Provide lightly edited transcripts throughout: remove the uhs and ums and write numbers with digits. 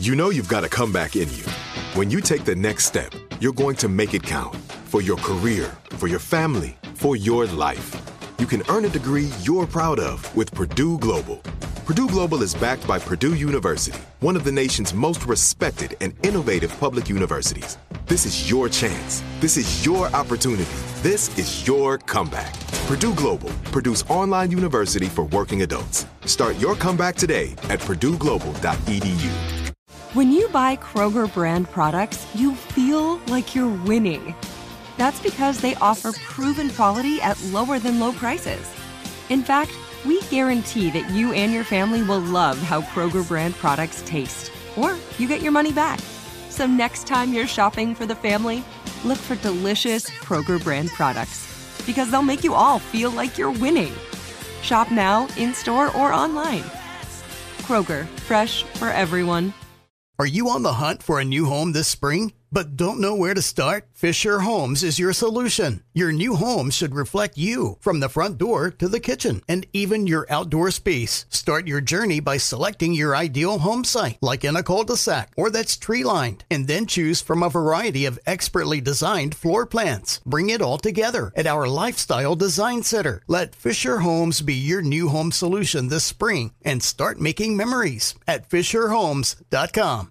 You know you've got a comeback in you. When you take the next step, you're going to make it count. For your career, for your family, for your life. You can earn a degree you're proud of with Purdue Global. Purdue Global is backed by Purdue University, one of the nation's most respected and innovative public universities. This is your chance. This is your opportunity. This is your comeback. Purdue Global, Purdue's online university for working adults. Start your comeback today at purdueglobal.edu. When you buy Kroger brand products, you feel like you're winning. That's because they offer proven quality at lower than low prices. In fact, we guarantee that you and your family will love how Kroger brand products taste, or you get your money back. So next time you're shopping for the family, look for delicious Kroger brand products, because they'll make you all feel like you're winning. Shop now, in-store, or online. Kroger, fresh for everyone. Are you on the hunt for a new home this spring, but don't know where to start? Fisher Homes is your solution. Your new home should reflect you, from the front door to the kitchen, and even your outdoor space. Start your journey by selecting your ideal home site, like in a cul-de-sac or that's tree-lined, and then choose from a variety of expertly designed floor plans. Bring it all together at our Lifestyle Design Center. Let Fisher Homes be your new home solution this spring and start making memories at FisherHomes.com.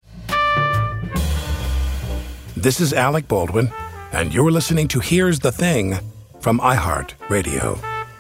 This is Alec Baldwin, and you're listening to Here's the Thing from iHeartRadio.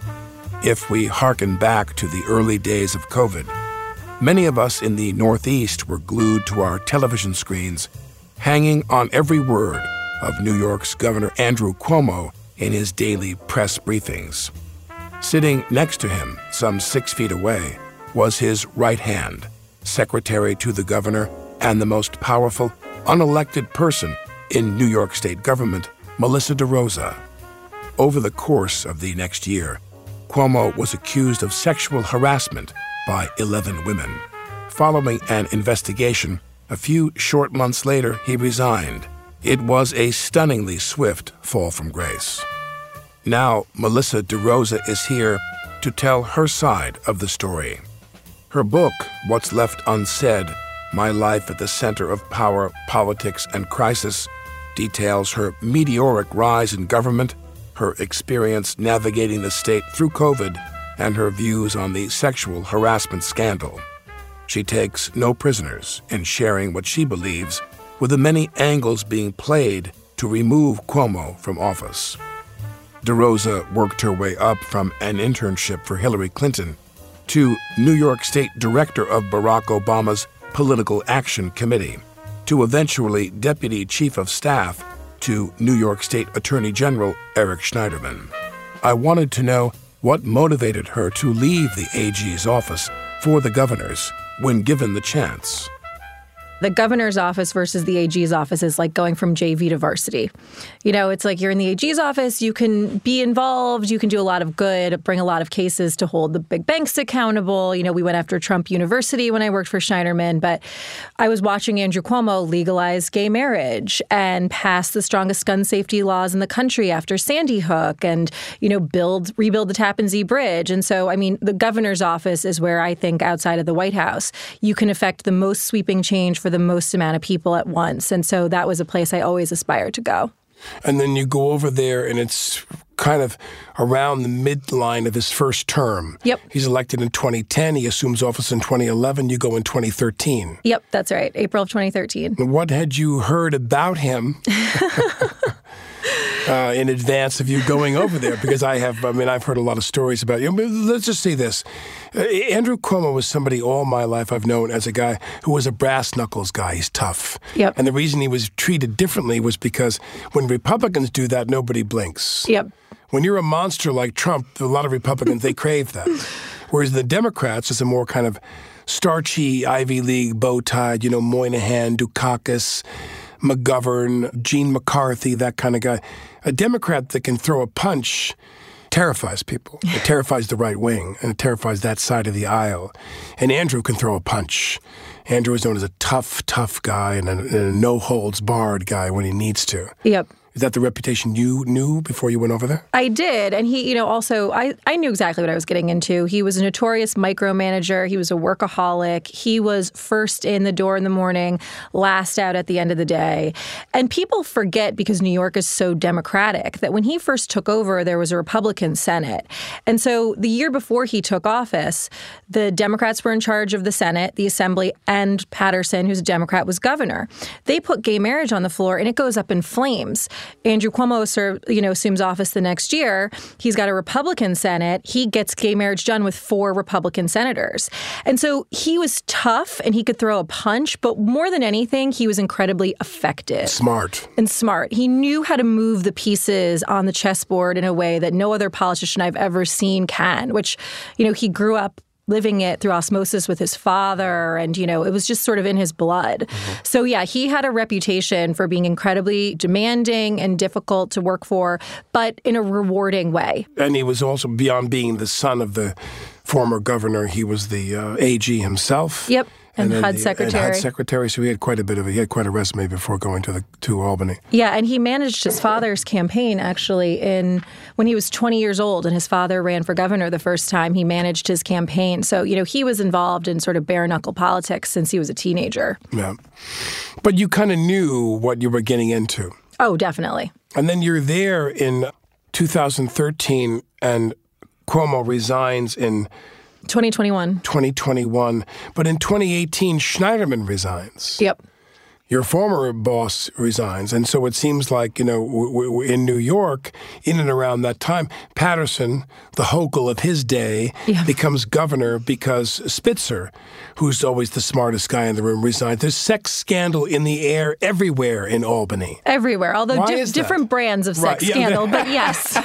If we hearken back to the early days of COVID, many of us in the Northeast were glued to our television screens, hanging on every word of New York's Governor Andrew Cuomo in his daily press briefings. Sitting next to him, some 6 feet away, was his right hand, secretary to the governor and the most powerful, unelected person in New York State government, Melissa DeRosa. Over the course of the next year, Cuomo was accused of sexual harassment by 11 women. Following an investigation, a few short months later, he resigned. It was a stunningly swift fall from grace. Now, Melissa DeRosa is here to tell her side of the story. Her book, What's Left Unsaid: My Life at the Center of Power, Politics, and Crisis, details her meteoric rise in government, her experience navigating the state through COVID, and her views on the sexual harassment scandal. She takes no prisoners in sharing what she believes were the many angles being played to remove Cuomo from office. DeRosa worked her way up from an internship for Hillary Clinton to New York State Director of Barack Obama's Political Action Committee, to eventually Deputy Chief of Staff to New York State Attorney General Eric Schneiderman. I wanted to know what motivated her to leave the AG's office for the governors when given the chance. The governor's office versus the AG's office is like going from JV to varsity. You know, it's like you're in the AG's office, you can be involved, you can do a lot of good, bring a lot of cases to hold the big banks accountable. You know, we went after Trump University when I worked for Schneiderman, but I was watching Andrew Cuomo legalize gay marriage and pass the strongest gun safety laws in the country after Sandy Hook and, you know, rebuild the Tappan Zee Bridge. And so, I mean, the governor's office is where I think outside of the White House, you can affect the most sweeping change for the most amount of people at once. And so that was a place I always aspired to go. And then you go over there and it's kind of around the midline of his first term. Yep. He's elected in 2010. He assumes office in 2011. You go in 2013. Yep, that's right. April of 2013. What had you heard about him in advance of you going over there? Because I've heard a lot of stories about you. Let's just say this. Andrew Cuomo was somebody all my life I've known as a guy who was a brass knuckles guy. He's tough. Yep. And the reason he was treated differently was because when Republicans do that, nobody blinks. Yep. When you're a monster like Trump, a lot of Republicans, they crave that. Whereas the Democrats is a more kind of starchy Ivy League bow-tied, you know, Moynihan, Dukakis, McGovern, Gene McCarthy, that kind of guy. A Democrat that can throw a punch terrifies people. It terrifies the right wing, and it terrifies that side of the aisle. And Andrew can throw a punch. Andrew is known as a tough guy and a no-holds-barred guy when he needs to. Yep. Is that the reputation you knew before you went over there? I did. And he, also, I knew exactly what I was getting into. He was a notorious micromanager. He was a workaholic. He was first in the door in the morning, last out at the end of the day. And people forget, because New York is so Democratic, that when he first took over, there was a Republican Senate. And so the year before he took office, the Democrats were in charge of the Senate, the Assembly, and Patterson, who's a Democrat, was governor. They put gay marriage on the floor, and it goes up in flames. Andrew Cuomo assumes office the next year. He's got a Republican Senate. He gets gay marriage done with 4 Republican senators. And so he was tough and he could throw a punch, but more than anything, he was incredibly effective. Smart. He knew how to move the pieces on the chessboard in a way that no other politician I've ever seen can, which, he grew up living it through osmosis with his father. And, it was just sort of in his blood. Mm-hmm. So, yeah, he had a reputation for being incredibly demanding and difficult to work for, but in a rewarding way. And he was also, beyond being the son of the former governor, he was the AG himself. Yep. And HUD secretary. And HUD secretary, so he had quite a resume before going to Albany. Yeah, and he managed his father's campaign, actually, when he was 20 years old, and his father ran for governor the first time. He managed his campaign. So, he was involved in sort of bare-knuckle politics since he was a teenager. Yeah. But you kind of knew what you were getting into. Oh, definitely. And then you're there in 2013, and Cuomo resigns in 2021. But in 2018, Schneiderman resigns. Yep. Your former boss resigns. And so it seems like, in New York, in and around that time, Patterson, the Hochul of his day, becomes governor because Spitzer, who's always the smartest guy in the room, resigns. There's sex scandal in the air everywhere in Albany. Everywhere, although different brands of sex scandal, but yes.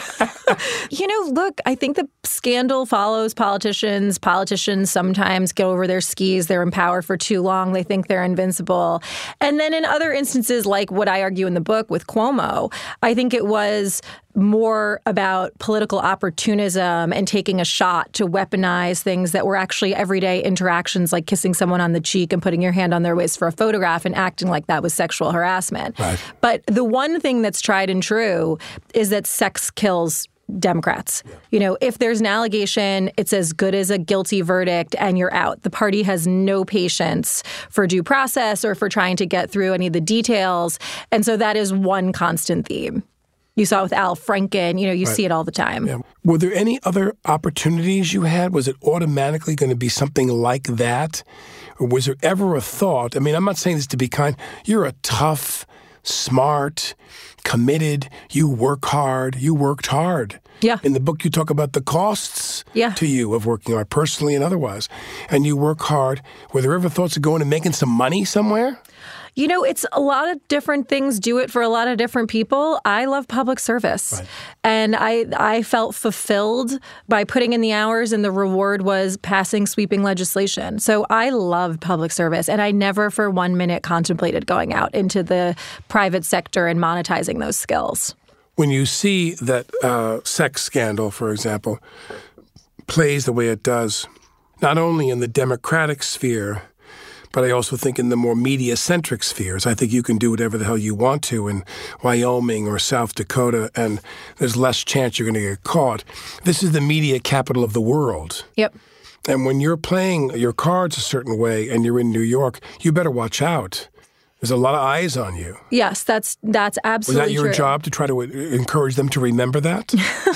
Look, I think the scandal follows politicians. Politicians sometimes get over their skis. They're in power for too long. They think they're invincible. And then in other instances, like what I argue in the book with Cuomo, I think it was more about political opportunism and taking a shot to weaponize things that were actually everyday interactions, like kissing someone on the cheek and putting your hand on their waist for a photograph and acting like that was sexual harassment. Right. But the one thing that's tried and true is that sex kills Democrats. If there's an allegation, it's as good as a guilty verdict and you're out. The party has no patience for due process or for trying to get through any of the details. And so that is one constant theme. You saw it with Al Franken, you see it all the time. Yeah. Were there any other opportunities you had? Was it automatically going to be something like that? Or was there ever a thought? I mean, I'm not saying this to be kind. You're a tough, smart, committed, you work hard, you worked hard. Yeah. In the book, you talk about the costs to you of working hard, personally and otherwise. And you work hard. Were there ever thoughts of going and making some money somewhere? It's a lot of different things do it for a lot of different people. I love public service. Right. And I felt fulfilled by putting in the hours, and the reward was passing sweeping legislation. So I loved public service, and I never for 1 minute contemplated going out into the private sector and monetizing those skills. When you see that sex scandal, for example, plays the way it does, not only in the Democratic sphere, but I also think in the more media-centric spheres. I think you can do whatever the hell you want to in Wyoming or South Dakota, and there's less chance you're going to get caught. This is the media capital of the world. Yep. And when you're playing your cards a certain way and you're in New York, you better watch out. There's a lot of eyes on you. Yes, that's absolutely true. Was that your job to try to encourage them to remember that?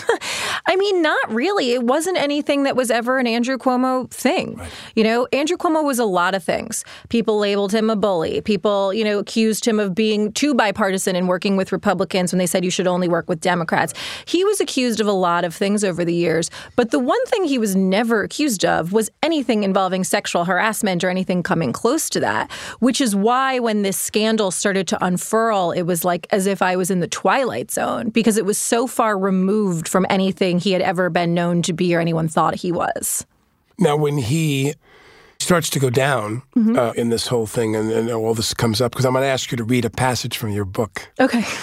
I mean, not really. It wasn't anything that was ever an Andrew Cuomo thing. Right. Andrew Cuomo was a lot of things. People labeled him a bully. People, accused him of being too bipartisan and working with Republicans when they said you should only work with Democrats. He was accused of a lot of things over the years. But the one thing he was never accused of was anything involving sexual harassment or anything coming close to that, which is why when this scandal started to unfurl, it was like as if I was in the Twilight Zone, because it was so far removed from anything he had ever been known to be or anyone thought he was. Now, when he starts to go down in this whole thing and all this comes up, because I'm going to ask you to read a passage from your book. Okay.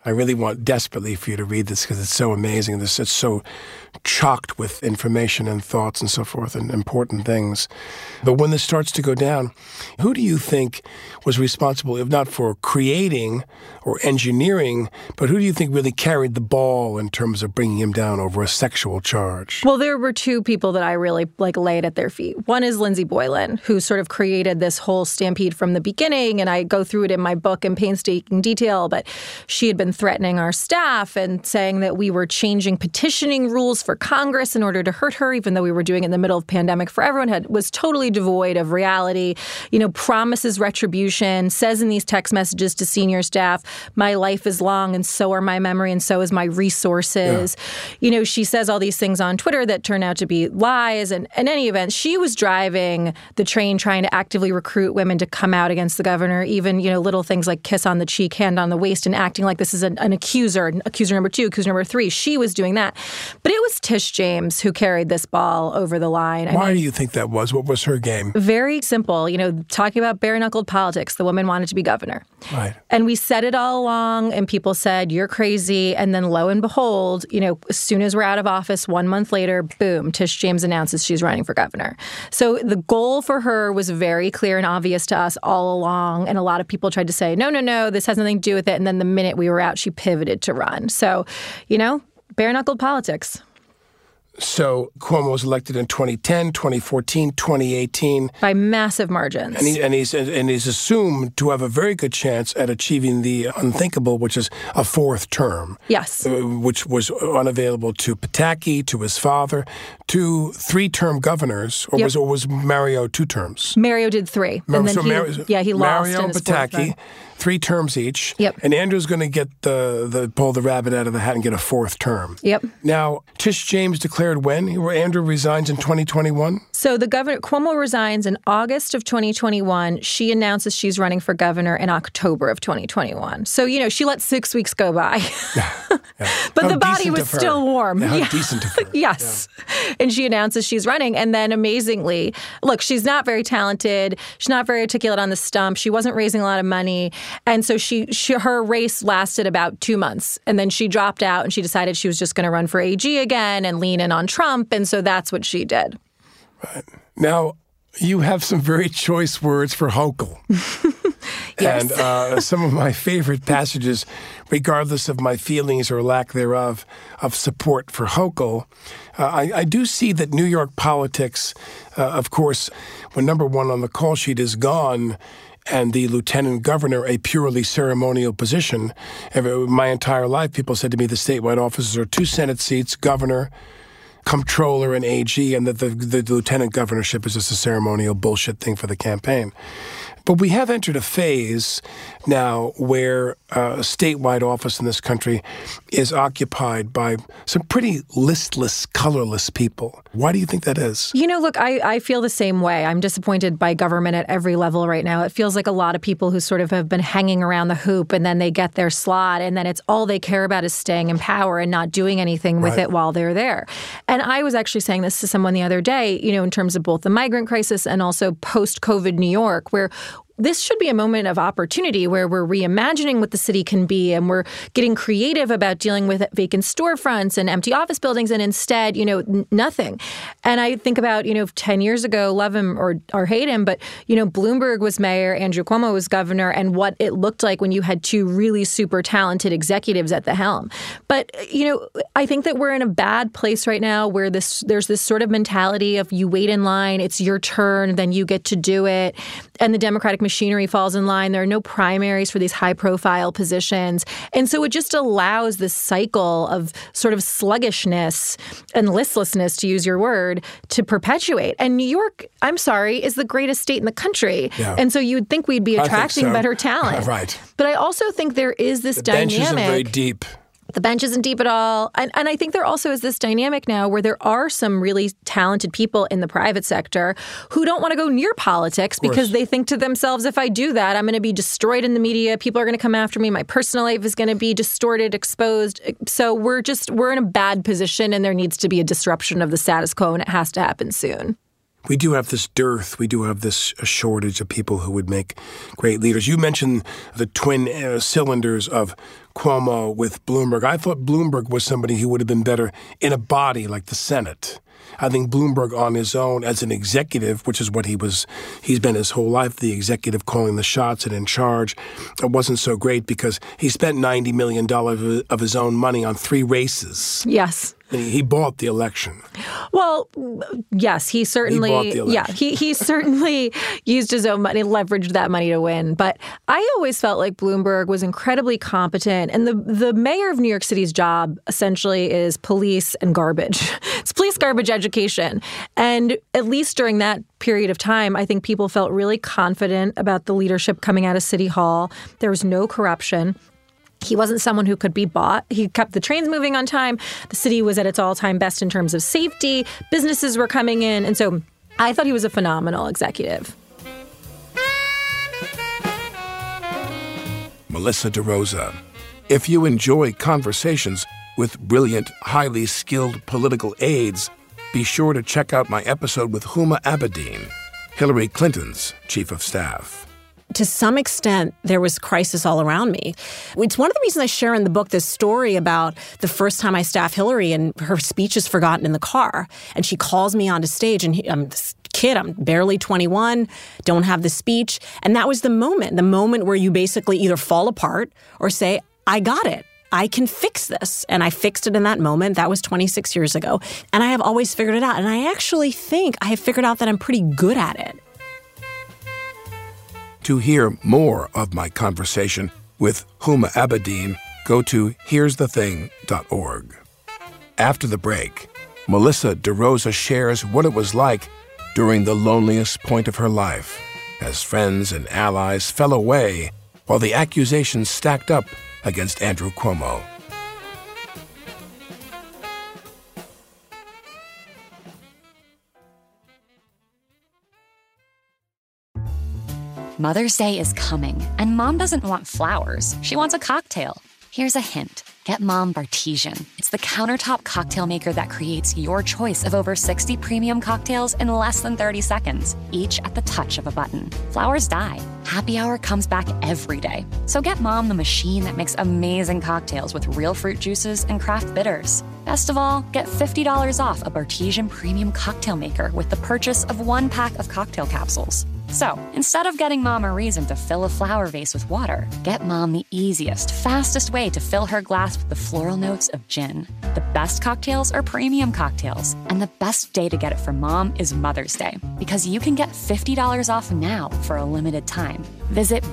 I really want desperately for you to read this because it's so amazing. It's so chocked with information and thoughts and so forth and important things. But when this starts to go down, who do you think was responsible, if not for creating or engineering, but who do you think really carried the ball in terms of bringing him down over a sexual charge? Well, there were two people that I really laid at their feet. One is Lindsey Boylan, who sort of created this whole stampede from the beginning, and I go through it in my book in painstaking detail, but she had been threatening our staff and saying that we were changing petitioning rules for Congress in order to hurt her, even though we were doing it in the middle of pandemic for everyone, was totally devoid of reality, promises retribution, says in these text messages to senior staff, my life is long and so are my memory and so is my resources. Yeah. She says all these things on Twitter that turn out to be lies. And in any event, she was driving the train trying to actively recruit women to come out against the governor, even, little things like kiss on the cheek, hand on the waist, and acting like this is an accuser number 2, accuser number 3. She was doing that. But it was Tish James who carried this ball over the line. Why do you think that was? What was her game? Very simple. Talking about bare-knuckled politics, the woman wanted to be governor. Right. And we said it all along, and people said, you're crazy. And then lo and behold, as soon as we're out of office, 1 month later, boom, Tish James announces she's running for governor. So the goal for her was very clear and obvious to us all along. And a lot of people tried to say, no, this has nothing to do with it. And then the minute we were out, she pivoted to run. So, bare-knuckled politics. So Cuomo was elected in 2010, 2014, 2018. By massive margins. And he's assumed to have a very good chance at achieving the unthinkable, which is a 4th term. Yes. Which was unavailable to Pataki, to his father, to 3-term governors, or was Mario 2 terms? Mario did 3. And then he lost Mario in and his Pataki, 3 terms each. Yep. And Andrew's going to get pull the rabbit out of the hat and get a 4th term. Yep. Now, Tish James declared when? Andrew resigns in 2021? So Cuomo resigns in August of 2021. She announces she's running for governor in October of 2021. So, she let 6 weeks go by. Yeah. But the body was still warm. Yeah, how decent of her. Yes. Yeah. And she announces she's running. And then amazingly, look, she's not very talented. She's not very articulate on the stump. She wasn't raising a lot of money. And so her race lasted about 2 months. And then she dropped out and she decided she was just going to run for AG again and lean in on Trump. And so that's what she did. Right. Now, you have some very choice words for Hochul. Yes. And some of my favorite passages, regardless of my feelings or lack thereof of support for Hochul, I do see that New York politics, of course, when number 1 on the call sheet is gone, and the lieutenant governor, a purely ceremonial position. My entire life, people said to me the statewide offices are 2 Senate seats, governor, comptroller, and AG, and that the lieutenant governorship is just a ceremonial bullshit thing for the campaign. But we have entered a phase now where a statewide office in this country is occupied by some pretty listless, colorless people. Why do you think that is? Look, I feel the same way. I'm disappointed by government at every level right now. It feels like a lot of people who sort of have been hanging around the hoop and then they get their slot and then it's all they care about is staying in power and not doing anything with it while they're there. And I was actually saying this to someone the other day, in terms of both the migrant crisis and also post-COVID New York, where this should be a moment of opportunity where we're reimagining what the city can be and we're getting creative about dealing with vacant storefronts and empty office buildings, and instead, nothing. And I think about, 10 years ago, love him or hate him, but, Bloomberg was mayor, Andrew Cuomo was governor, and what it looked like when you had 2 really super talented executives at the helm. But, I think that we're in a bad place right now where there's this sort of mentality of you wait in line, it's your turn, then you get to do it. And the Democratic machinery falls in line. There are no primaries for these high-profile positions. And so it just allows this cycle of sort of sluggishness and listlessness, to use your word, to perpetuate. And New York, I'm sorry, is the greatest state in the country. Yeah. And so you would think we'd be attracting better talent. Right. But I also think there is this dynamic. The bench isn't very deep. The bench isn't deep at all. And I think there also is this dynamic now where there are some really talented people in the private sector who don't want to go near politics because they think to themselves, if I do that, I'm going to be destroyed in the media. People are going to come after me. My personal life is going to be distorted, exposed. So we're in a bad position and there needs to be a disruption of the status quo, and it has to happen soon. We do have this dearth. We do have this shortage of people who would make great leaders. You mentioned the twin cylinders of Cuomo with Bloomberg. I thought Bloomberg was somebody who would have been better in a body like the Senate. I think Bloomberg on his own as an executive, which is what he's been his whole life, the executive calling the shots and in charge, it wasn't so great because he spent $90 million of his own money on 3 races. Yes. And he bought the election. Well, yes, he certainly, bought the election. he certainly used his own money, leveraged that money to win. But I always felt like Bloomberg was incredibly competent. And the mayor of New York City's job essentially is police and garbage. It's police, garbage, education. And at least during that period of time, I think people felt really confident about the leadership coming out of City Hall. There was no corruption. He wasn't someone who could be bought. He kept the trains moving on time. The city was at its all-time best in terms of safety. Businesses were coming in. And so I thought he was a phenomenal executive. Melissa DeRosa. If you enjoy conversations with brilliant, highly skilled political aides, be sure to check out my episode with Huma Abedin, Hillary Clinton's chief of staff. To some extent, there was crisis all around me. It's one of the reasons I share in the book this story about the first time I staff Hillary and her speech is forgotten in the car. And she calls me onto stage and I'm this kid, I'm barely 21, don't have the speech. And that was the moment where you basically either fall apart or say, I got it. I can fix this. And I fixed it in that moment. That was 26 years ago. And I have always figured it out. And I actually think I have figured out that I'm pretty good at it. To hear more of my conversation with Huma Abedin, go to here'sthething.org. After the break, Melissa DeRosa shares what it was like during the loneliest point of her life, as friends and allies fell away while the accusations stacked up against Andrew Cuomo. Mother's Day is coming, and Mom doesn't want flowers. She wants a cocktail. Here's a hint. Get Mom Bartesian. It's the countertop cocktail maker that creates your choice of over 60 premium cocktails in less than 30 seconds, each at the touch of a button. Flowers die. Happy Hour comes back every day. So get Mom the machine that makes amazing cocktails with real fruit juices and craft bitters. Best of all, get $50 off a Bartesian premium cocktail maker with the purchase of 1 pack of cocktail capsules. So, instead of getting Mom a reason to fill a flower vase with water, get Mom the easiest, fastest way to fill her glass with the floral notes of gin. The best cocktails are premium cocktails, and the best day to get it for Mom is Mother's Day, because you can get $50 off now for a limited time. Visit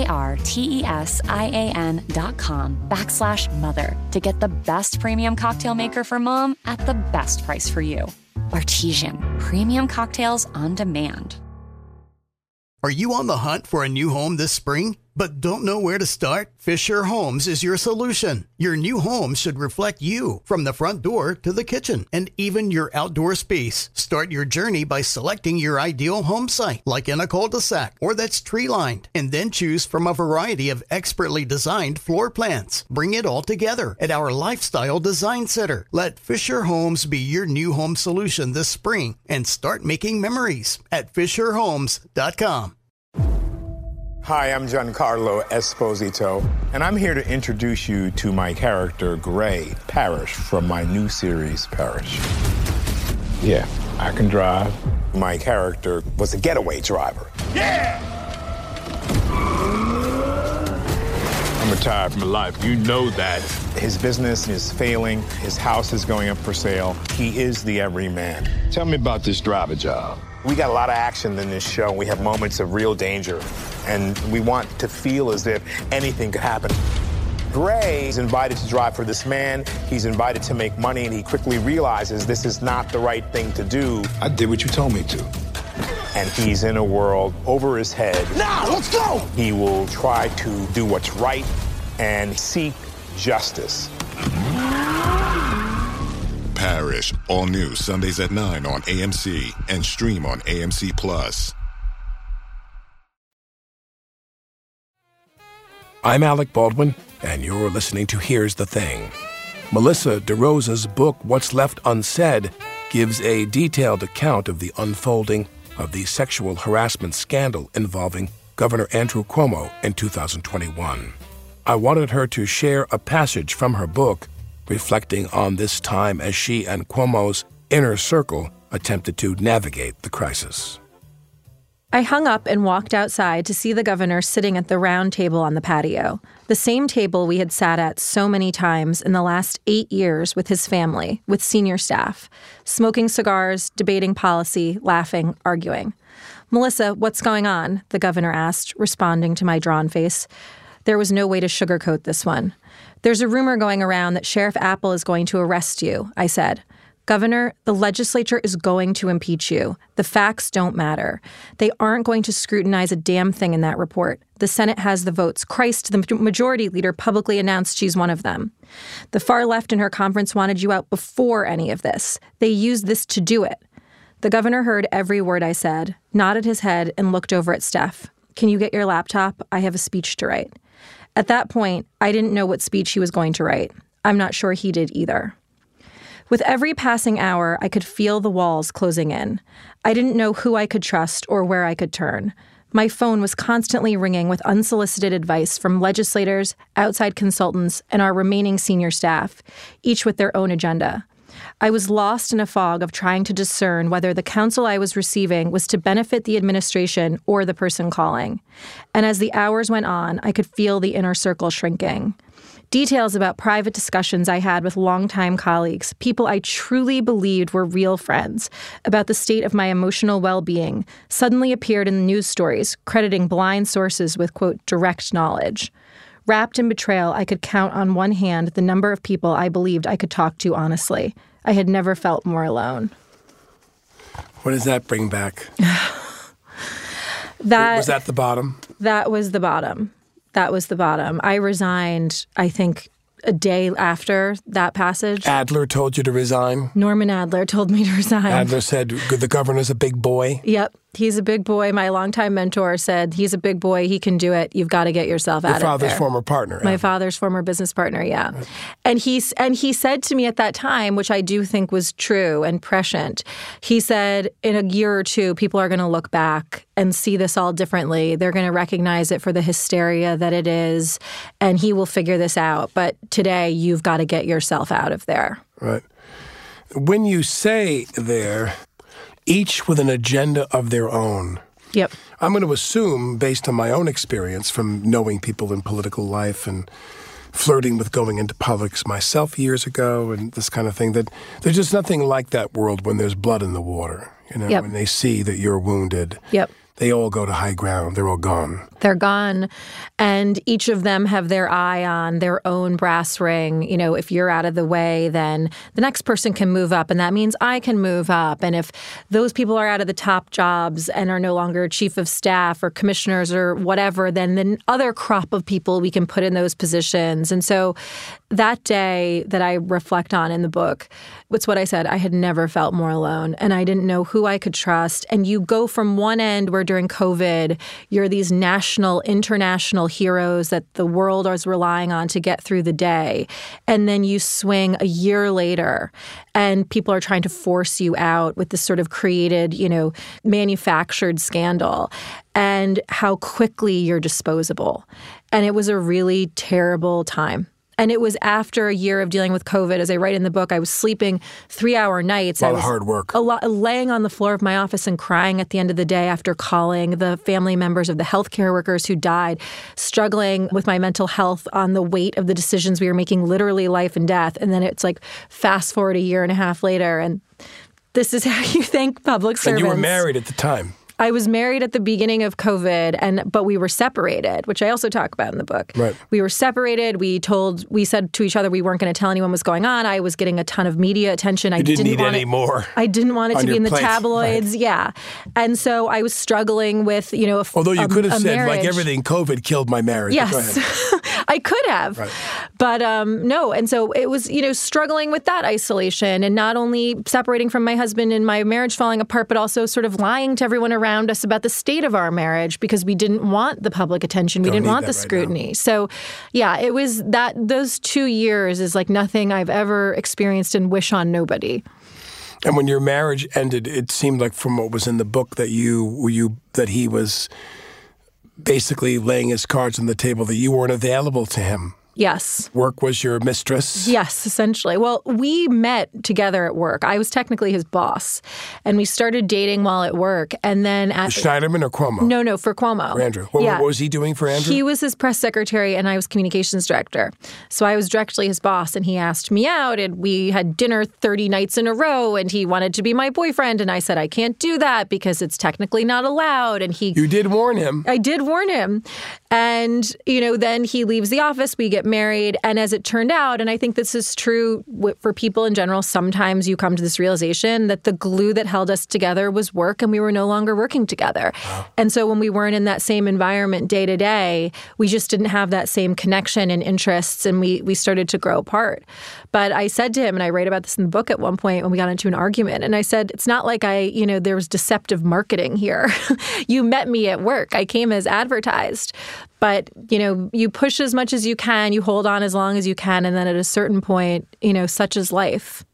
BARTESIAN.com/mother to get the best premium cocktail maker for Mom at the best price for you. Bartesian, premium cocktails on demand. Are you on the hunt for a new home this spring, but don't know where to start? Fisher Homes is your solution. Your new home should reflect you, from the front door to the kitchen, and even your outdoor space. Start your journey by selecting your ideal home site, like in a cul-de-sac or that's tree-lined, and then choose from a variety of expertly designed floor plans. Bring it all together at our Lifestyle Design Center. Let Fisher Homes be your new home solution this spring and start making memories at FisherHomes.com. Hi, I'm Giancarlo Esposito, and I'm here to introduce you to my character, Gray Parrish, from my new series, Parrish. Yeah, I can drive. My character was a getaway driver. Yeah! I'm retired from life. You know that. His business is failing. His house is going up for sale. He is the everyman. Tell me about this driver job. We got a lot of action in this show. We have moments of real danger, and we want to feel as if anything could happen. Gray is invited to drive for this man. He's invited to make money, and he quickly realizes this is not the right thing to do. I did what you told me to. And he's in a world over his head. Now, let's go! He will try to do what's right and seek justice. Parrish, all new Sundays at 9 on AMC and stream on AMC+. I'm Alec Baldwin, and you're listening to Here's the Thing. Melissa DeRosa's book, What's Left Unsaid, gives a detailed account of the unfolding of the sexual harassment scandal involving Governor Andrew Cuomo in 2021. I wanted her to share a passage from her book reflecting on this time as she and Cuomo's inner circle attempted to navigate the crisis. I hung up and walked outside to see the governor sitting at the round table on the patio, the same table we had sat at so many times in the last 8 years with his family, with senior staff, smoking cigars, debating policy, laughing, arguing. "Melissa, what's going on?" the governor asked, responding to my drawn face. There was no way to sugarcoat this one. "There's a rumor going around that Sheriff Apple is going to arrest you," I said. "Governor, the legislature is going to impeach you. The facts don't matter. They aren't going to scrutinize a damn thing in that report. The Senate has the votes. Christ, the majority leader publicly announced she's one of them. The far left in her conference wanted you out before any of this. They used this to do it." The governor heard every word I said, nodded his head, and looked over at Steph. "Can you get your laptop? I have a speech to write." At that point, I didn't know what speech he was going to write. I'm not sure he did either. With every passing hour, I could feel the walls closing in. I didn't know who I could trust or where I could turn. My phone was constantly ringing with unsolicited advice from legislators, outside consultants, and our remaining senior staff, each with their own agenda. I was lost in a fog of trying to discern whether the counsel I was receiving was to benefit the administration or the person calling. And as the hours went on, I could feel the inner circle shrinking. Details about private discussions I had with longtime colleagues, people I truly believed were real friends, about the state of my emotional well-being, suddenly appeared in the news stories, crediting blind sources with, quote, direct knowledge. Wrapped in betrayal, I could count on one hand the number of people I believed I could talk to honestly. I had never felt more alone. What does that bring back? Was that the bottom? That was the bottom. That was the bottom. I resigned, I think, a day after that passage. Adler told you to resign? Norman Adler told me to resign. Adler said the governor's a big boy? Yep. He's a big boy. My longtime mentor said, he's a big boy. He can do it. You've got to get yourself out of there. Your father's former partner. My father's former business partner, yeah. Right. And he said to me at that time, which I do think was true and prescient, he said, in a year or two, people are going to look back and see this all differently. They're going to recognize it for the hysteria that it is, and he will figure this out. But today, you've got to get yourself out of there. Right. When you say there, each with an agenda of their own. Yep. I'm going to assume, based on my own experience from knowing people in political life and flirting with going into politics myself years ago and this kind of thing, that there's just nothing like that world when there's blood in the water. You know, when they see that you're wounded. Yep. They all go to high ground. They're all gone. They're gone. And each of them have their eye on their own brass ring. You know, if you're out of the way, then the next person can move up. And that means I can move up. And if those people are out of the top jobs and are no longer chief of staff or commissioners or whatever, then the other crop of people we can put in those positions. And so that day that I reflect on in the book, it's what I said. I had never felt more alone, and I didn't know who I could trust. And you go from one end where during COVID, you're these national, international heroes that the world is relying on to get through the day. And then you swing a year later, and people are trying to force you out with this sort of created, manufactured scandal, and how quickly you're disposable. And it was a really terrible time. And it was after a year of dealing with COVID. As I write in the book, I was sleeping 3-hour nights. A lot of hard work. Laying on the floor of my office and crying at the end of the day after calling the family members of the healthcare workers who died, struggling with my mental health on the weight of the decisions we were making, literally life and death. And then it's like fast forward a year and a half later, and this is how you thank public servants. And you were married at the time. I was married at the beginning of COVID, but we were separated, which I also talk about in the book. Right. We were separated. We said to each other we weren't going to tell anyone what was going on. I was getting a ton of media attention. You didn't need any more. I didn't want it to be in the plate. tabloids. Right. Yeah. And so I was struggling with, although you could have said, marriage. like everything, COVID killed my marriage. Yes. Go ahead. I could have. Right. But no. And so it was, struggling with that isolation and not only separating from my husband and my marriage falling apart, but also sort of lying to everyone around us about the state of our marriage because we didn't want the public attention. We didn't want the scrutiny. Right, so, yeah, it was those 2 years is like nothing I've ever experienced and wish on nobody. And when your marriage ended, it seemed like from what was in the book that he was basically laying his cards on the table that you weren't available to him. Yes. Work was your mistress? Yes, essentially. Well, we met together at work. I was technically his boss, and we started dating while at work. And then at Schneiderman or Cuomo? No, for Cuomo. For Andrew. What was he doing for Andrew? He was his press secretary, and I was communications director. So I was directly his boss, and he asked me out, and we had dinner 30 nights in a row, and he wanted to be my boyfriend, and I said, I can't do that because it's technically not allowed. And You did warn him. I did warn him. And, then he leaves the office, we get married, and as it turned out, and I think this is true for people in general, sometimes you come to this realization that the glue that held us together was work, and we were no longer working together. Wow. And so when we weren't in that same environment day to day, we just didn't have that same connection and interests, and we started to grow apart. But I said to him, and I write about this in the book at one point when we got into an argument, and I said, it's not like there was deceptive marketing here. You met me at work. I came as advertised. But, you push as much as you can, you hold on as long as you can, and then at a certain point, such is life.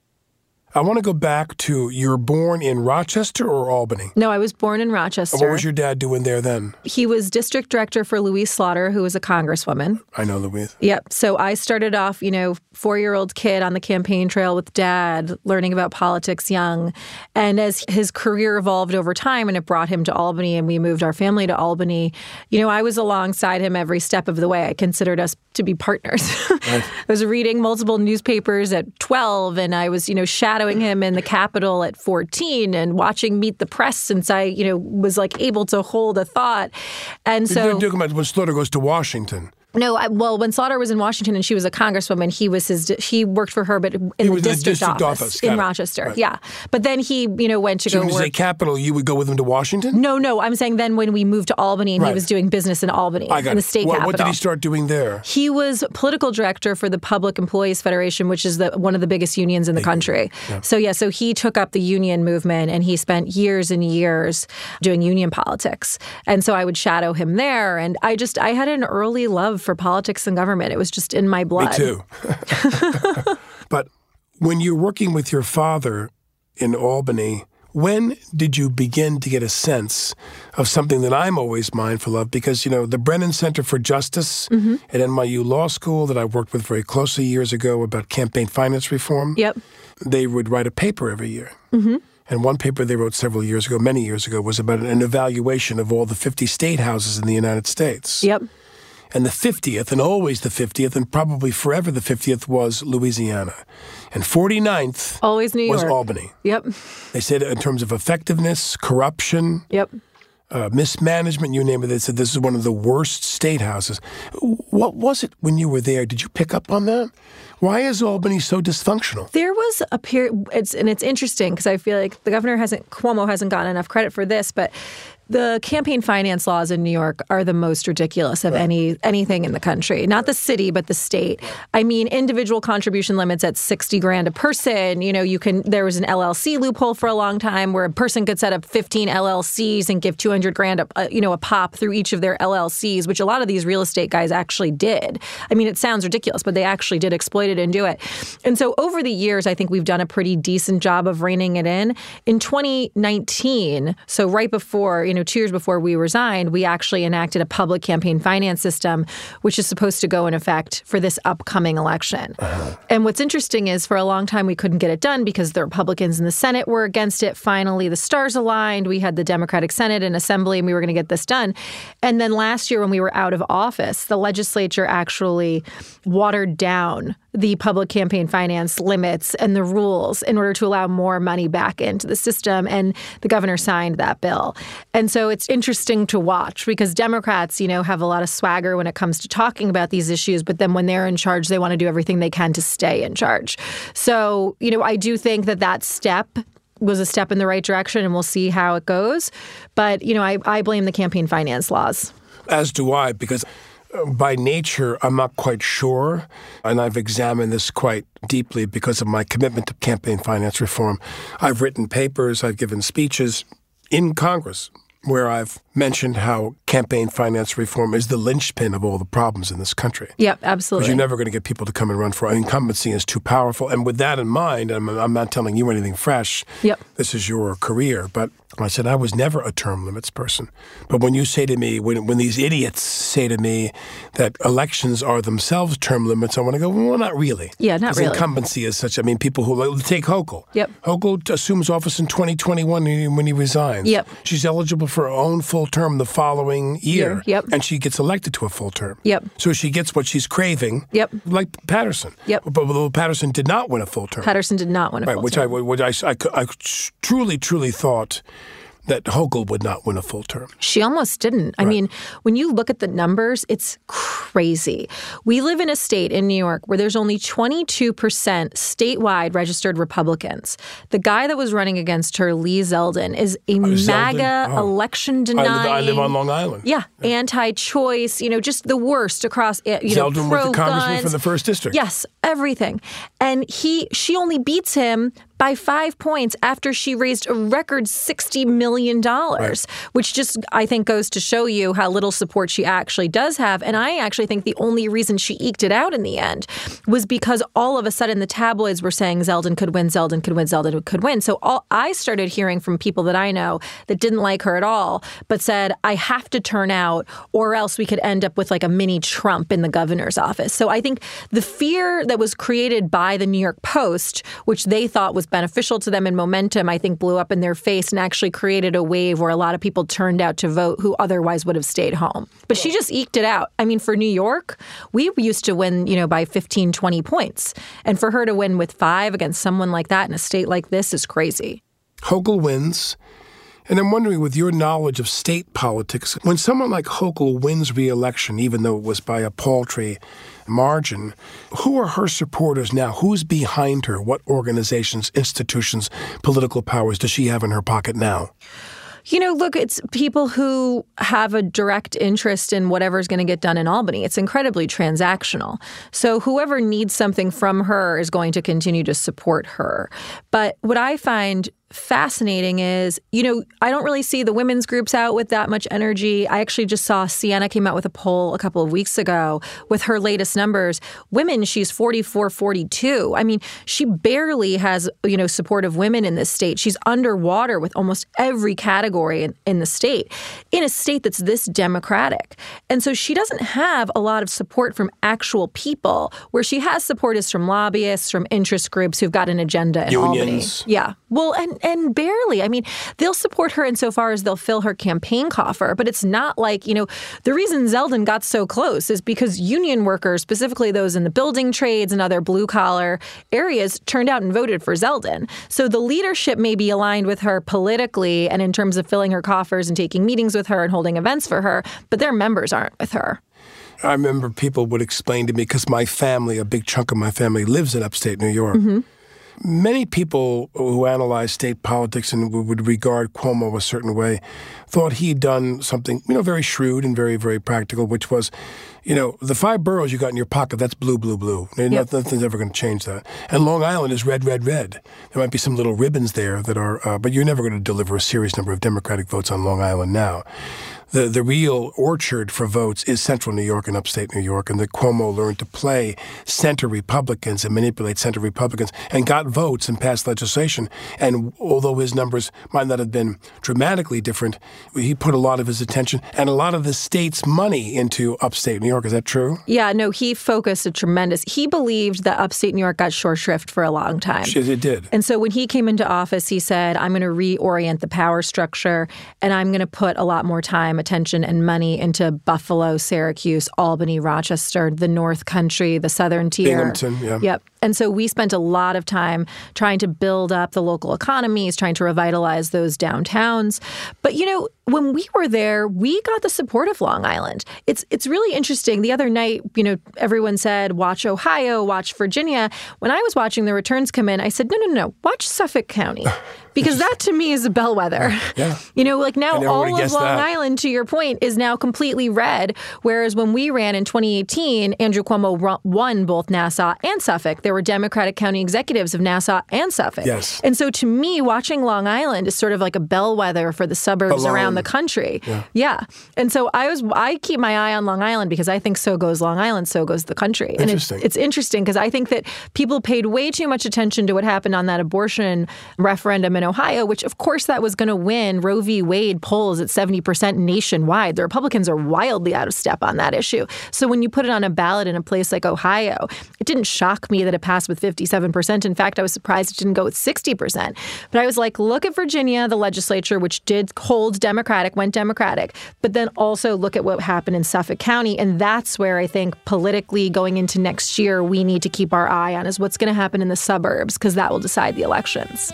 I want to go back to, you were born in Rochester or Albany? No, I was born in Rochester. What was your dad doing there then? He was district director for Louise Slaughter, who was a congresswoman. I know Louise. Yep. So I started off, 4-year-old kid on the campaign trail with dad, learning about politics young. And as his career evolved over time and it brought him to Albany and we moved our family to Albany, I was alongside him every step of the way. I considered us to be partners. Right. I was reading multiple newspapers at 12 and I was, shadowing him in the Capitol at 14 and watching Meet the Press since I, was able to hold a thought. And so you're talking about when Slaughter goes to Washington. No, when Slaughter was in Washington and she was a congresswoman, he worked for her, but in the district office in Rochester. Right. Yeah. But then he, went to go work. So when you say Capitol, you would go with him to Washington? No. I'm saying then when we moved to Albany and he was doing business in Albany, in the state capital. What did he start doing there? He was political director for the Public Employees Federation, which is one of the biggest unions in the country. Yeah. So he took up the union movement and he spent years and years doing union politics. And so I would shadow him there. And I had an early love for politics and government. It was just in my blood. Me too. But when you're working with your father in Albany, when did you begin to get a sense of something that I'm always mindful of? Because, the Brennan Center for Justice at NYU Law School that I worked with very closely years ago about campaign finance reform, yep. They would write a paper every year. Mm-hmm. And one paper they wrote many years ago, was about an evaluation of all the 50 state houses in the United States. Yep. And the 50th, and always the 50th, and probably forever the 50th, was Louisiana. And 49th always New York. Was Albany. Yep. They said in terms of effectiveness, corruption, yep. Mismanagement, you name it, they said this is one of the worst state houses. What was it when you were there? Did you pick up on that? Why is Albany so dysfunctional? There was a period, it's interesting because I feel like Cuomo hasn't gotten enough credit for this, but the campaign finance laws in New York are the most ridiculous of anything in the country. Not the city, but the state. I mean, individual contribution limits at $60,000 a person. There was an LLC loophole for a long time where a person could set up 15 LLCs and give $200,000 a pop through each of their LLCs, which a lot of these real estate guys actually did. I mean, it sounds ridiculous, but they actually did exploit it and do it. And so over the years, I think we've done a pretty decent job of reining it in. In 2019, so right before, 2 years before we resigned, we actually enacted a public campaign finance system, which is supposed to go in effect for this upcoming election. Uh-huh. And what's interesting is for a long time, we couldn't get it done because the Republicans in the Senate were against it. Finally, the stars aligned. We had the Democratic Senate and Assembly, and we were going to get this done. And then last year, when we were out of office, the legislature actually watered down the public campaign finance limits and the rules in order to allow more money back into the system. And the governor signed that bill. And so it's interesting to watch because Democrats, have a lot of swagger when it comes to talking about these issues. But then when they're in charge, they want to do everything they can to stay in charge. So, I do think that step was a step in the right direction, and we'll see how it goes. But, I blame the campaign finance laws. As do I, because by nature, I'm not quite sure, and I've examined this quite deeply because of my commitment to campaign finance reform. I've written papers, I've given speeches in Congress where I've mentioned how campaign finance reform is the linchpin of all the problems in this country. Yep, absolutely. Because you're never going to get people to come and run for incumbency is too powerful. And with that in mind, I'm not telling you anything fresh. Yep. This is your career. But I said I was never a term limits person. But when you say to me, when these idiots say to me that elections are themselves term limits, I want to go, well, not really. Yeah, not really. Incumbency is such, people who, take Hochul. Yep. Hochul assumes office in 2021 when he resigns. Yep. She's eligible for her own full term the following year. Yep. And she gets elected to a full term. Yep. So she gets what she's craving. Yep. Like Patterson. Yep. But Patterson did not win a full term. Patterson did not win a full term. Which I truly thought that Hochul would not win a full term. She almost didn't. I mean, when you look at the numbers, it's crazy. We live in a state in New York where there's only 22% statewide registered Republicans. The guy that was running against her, Lee Zeldin, is a MAGA election denying. I live on Long Island. Yeah. Anti-choice, just the worst across, Zeldin was the congressman pro-guns. from the 1st District. Yes, everything. And she only beats him by 5 points after she raised a record $60 million, which just, I think, goes to show you how little support she actually does have. And I actually think the only reason she eked it out in the end was because all of a sudden the tabloids were saying Zeldin could win, Zeldin could win, Zeldin could win. So I started hearing from people that I know that didn't like her at all, but said, I have to turn out or else we could end up with like a mini Trump in the governor's office. So I think the fear that was created by the New York Post, which they thought was beneficial to them in momentum, I think blew up in their face and actually created a wave where a lot of people turned out to vote who otherwise would have stayed home. But she just eked it out. I mean, for New York, we used to win, by 15, 20 points. And for her to win with 5 against someone like that in a state like this is crazy. Hochul wins. And I'm wondering, with your knowledge of state politics, when someone like Hochul wins re-election, even though it was by a paltry margin, who are her supporters now? Who's behind her? What organizations, institutions, political powers does she have in her pocket now? Look, it's people who have a direct interest in whatever's going to get done in Albany. It's incredibly transactional. So whoever needs something from her is going to continue to support her. But what I find fascinating is, I don't really see the women's groups out with that much energy. I actually just saw Sienna came out with a poll a couple of weeks ago with her latest numbers. Women, she's 44-42. I mean, she barely has, support of women in this state. She's underwater with almost every category in the state, in a state that's this democratic. And so she doesn't have a lot of support from actual people. Where she has support is from lobbyists, from interest groups who've got an agenda in Unions. Albany. Yeah. Well, and barely. I mean, they'll support her insofar as they'll fill her campaign coffer, but it's not like, the reason Zeldin got so close is because union workers, specifically those in the building trades and other blue-collar areas, turned out and voted for Zeldin. So the leadership may be aligned with her politically and in terms of filling her coffers and taking meetings with her and holding events for her, but their members aren't with her. I remember people would explain to me, because my family, a big chunk of my family, lives in upstate New York. Mm-hmm. Many people who analyze state politics and would regard Cuomo a certain way thought he'd done something, very shrewd and very, very practical, which was, the 5 boroughs you got in your pocket, that's blue, blue, blue. Yep. Nothing's ever going to change that. And Long Island is red, red, red. There might be some little ribbons there that are, but you're never going to deliver a serious number of Democratic votes on Long Island now. The real orchard for votes is central New York and upstate New York, and that Cuomo learned to play center Republicans and manipulate center Republicans and got votes and passed legislation. And although his numbers might not have been dramatically different, he put a lot of his attention and a lot of the state's money into upstate New York. Is that true? Yeah, no, he focused he believed that upstate New York got short shrift for a long time. It did. And so when he came into office, he said, I'm going to reorient the power structure and I'm going to put a lot more time, attention, and money into Buffalo, Syracuse, Albany, Rochester, the North Country, the Southern Tier. Binghamton, yeah. Yep. And so we spent a lot of time trying to build up the local economies, trying to revitalize those downtowns. But, when we were there, we got the support of Long Island. It's really interesting. The other night, everyone said, watch Ohio, watch Virginia. When I was watching the returns come in, I said, no, watch Suffolk County. Because that, to me, is a bellwether. Yeah. Now all of Long Island, to your point, is now completely red. Whereas when we ran in 2018, Andrew Cuomo won both Nassau and Suffolk. There were Democratic county executives of Nassau and Suffolk. Yes. And so to me, watching Long Island is sort of like a bellwether for the suburbs around the the country. Yeah. And so I keep my eye on Long Island because I think so goes Long Island, so goes the country. And it's interesting because I think that people paid way too much attention to what happened on that abortion referendum in Ohio, which of course that was going to win. Roe v. Wade polls at 70% nationwide. The Republicans are wildly out of step on that issue. So when you put it on a ballot in a place like Ohio, it didn't shock me that it passed with 57%. In fact, I was surprised it didn't go with 60%. But I was like, look at Virginia, the legislature, which did hold Democratic, went Democratic, but then also look at what happened in Suffolk County. And that's where I think politically going into next year, we need to keep our eye on is what's going to happen in the suburbs, because that will decide the elections.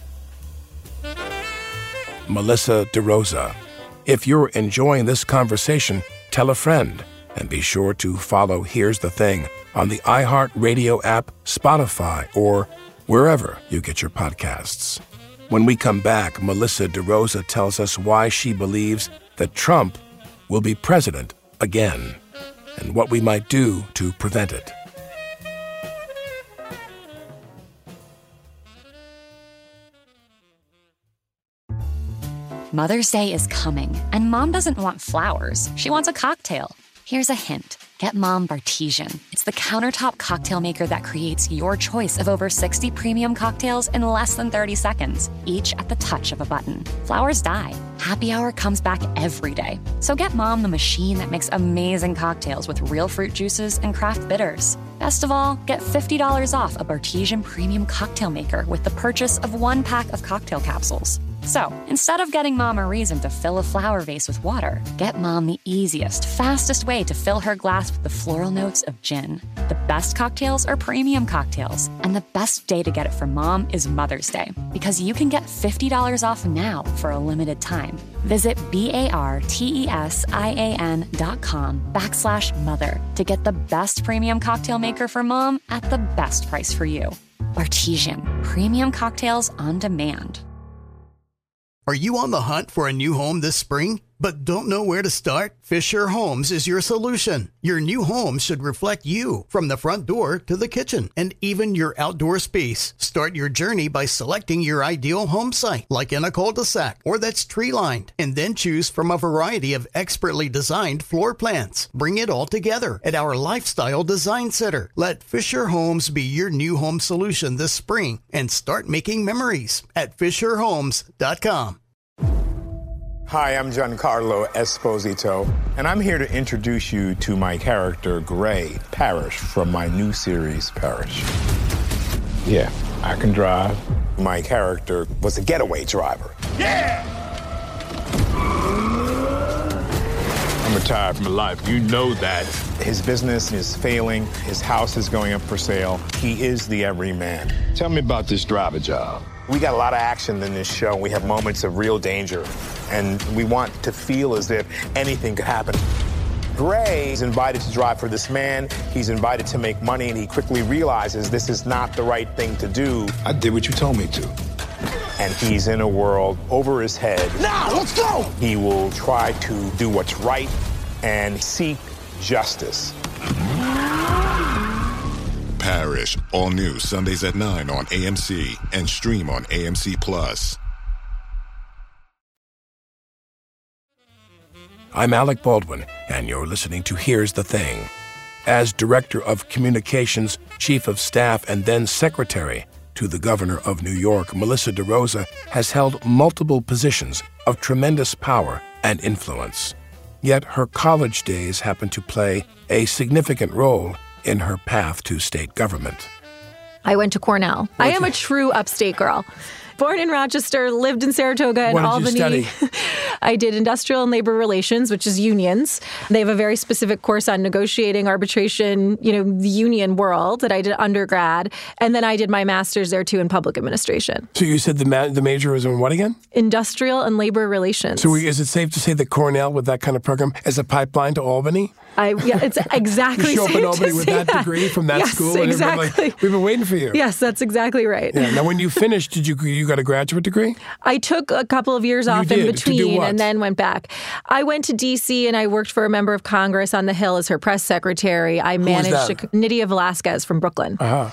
Melissa DeRosa. If you're enjoying this conversation, tell a friend, and be sure to follow Here's the Thing on the iHeartRadio app, Spotify, or wherever you get your podcasts. When we come back, Melissa DeRosa tells us why she believes that Trump will be president again and what we might do to prevent it. Mother's Day is coming, and Mom doesn't want flowers. She wants a cocktail. Here's a hint. Get Mom Bartesian. It's the countertop cocktail maker that creates your choice of over 60 premium cocktails in less than 30 seconds, each at the touch of a button. Flowers die. Happy Hour comes back every day. So get Mom the machine that makes amazing cocktails with real fruit juices and craft bitters. Best of all, get $50 off a Bartesian premium cocktail maker with the purchase of 1 pack of cocktail capsules. So, instead of getting Mom a reason to fill a flower vase with water, get Mom the easiest, fastest way to fill her glass with the floral notes of gin. The best cocktails are premium cocktails, and the best day to get it for Mom is Mother's Day, because you can get $50 off now for a limited time. Visit BARTESIAN.com/mother to get the best premium cocktail maker for Mom at the best price for you. Bartesian, premium cocktails on demand. Are you on the hunt for a new home this spring, but don't know where to start? Fisher Homes is your solution. Your new home should reflect you, from the front door to the kitchen, and even your outdoor space. Start your journey by selecting your ideal home site, like in a cul-de-sac or that's tree-lined, and then choose from a variety of expertly designed floor plans. Bring it all together at our Lifestyle Design Center. Let Fisher Homes be your new home solution this spring and start making memories at FisherHomes.com. Hi, I'm Giancarlo Esposito, and I'm here to introduce you to my character, Gray Parrish, from my new series, Parrish. Yeah, I can drive. My character was a getaway driver. Yeah! I'm retired from life. You know that. His business is failing. His house is going up for sale. He is the everyman. Tell me about this driver job. We got a lot of action in this show. We have moments of real danger, and we want to feel as if anything could happen. Gray is invited to drive for this man. He's invited to make money, and he quickly realizes this is not the right thing to do. I did what you told me to. And he's in a world over his head. Now, let's go! He will try to do what's right and seek justice. Parrish, all new Sundays at 9 on AMC and stream on AMC+. I'm Alec Baldwin, and you're listening to Here's the Thing. As Director of Communications, Chief of Staff, and then Secretary to the Governor of New York, Melissa DeRosa has held multiple positions of tremendous power and influence. Yet her college days happen to play a significant role in her path to state government. I went to Cornell. I am a true upstate girl. Born in Rochester, lived in Saratoga and Albany. What did you study? I did industrial and labor relations, which is unions. They have a very specific course on negotiating, arbitration, the union world that I did undergrad. And then I did my master's there, too, in public administration. So you said the major was in what again? Industrial and labor relations. So is it safe to say that Cornell, with that kind of program, is a pipeline to Albany? Yeah, it's exactly you show up safe in Albany to with say that degree from that school, and exactly. We've been waiting for you. Yes, that's exactly right. Yeah. Now, when you finished, you got a graduate degree? I took a couple of years off in between to do what? And then went back. I went to D.C. and I worked for a member of Congress on the Hill as her press secretary. I managed Nydia Velasquez from Brooklyn. Uh-huh.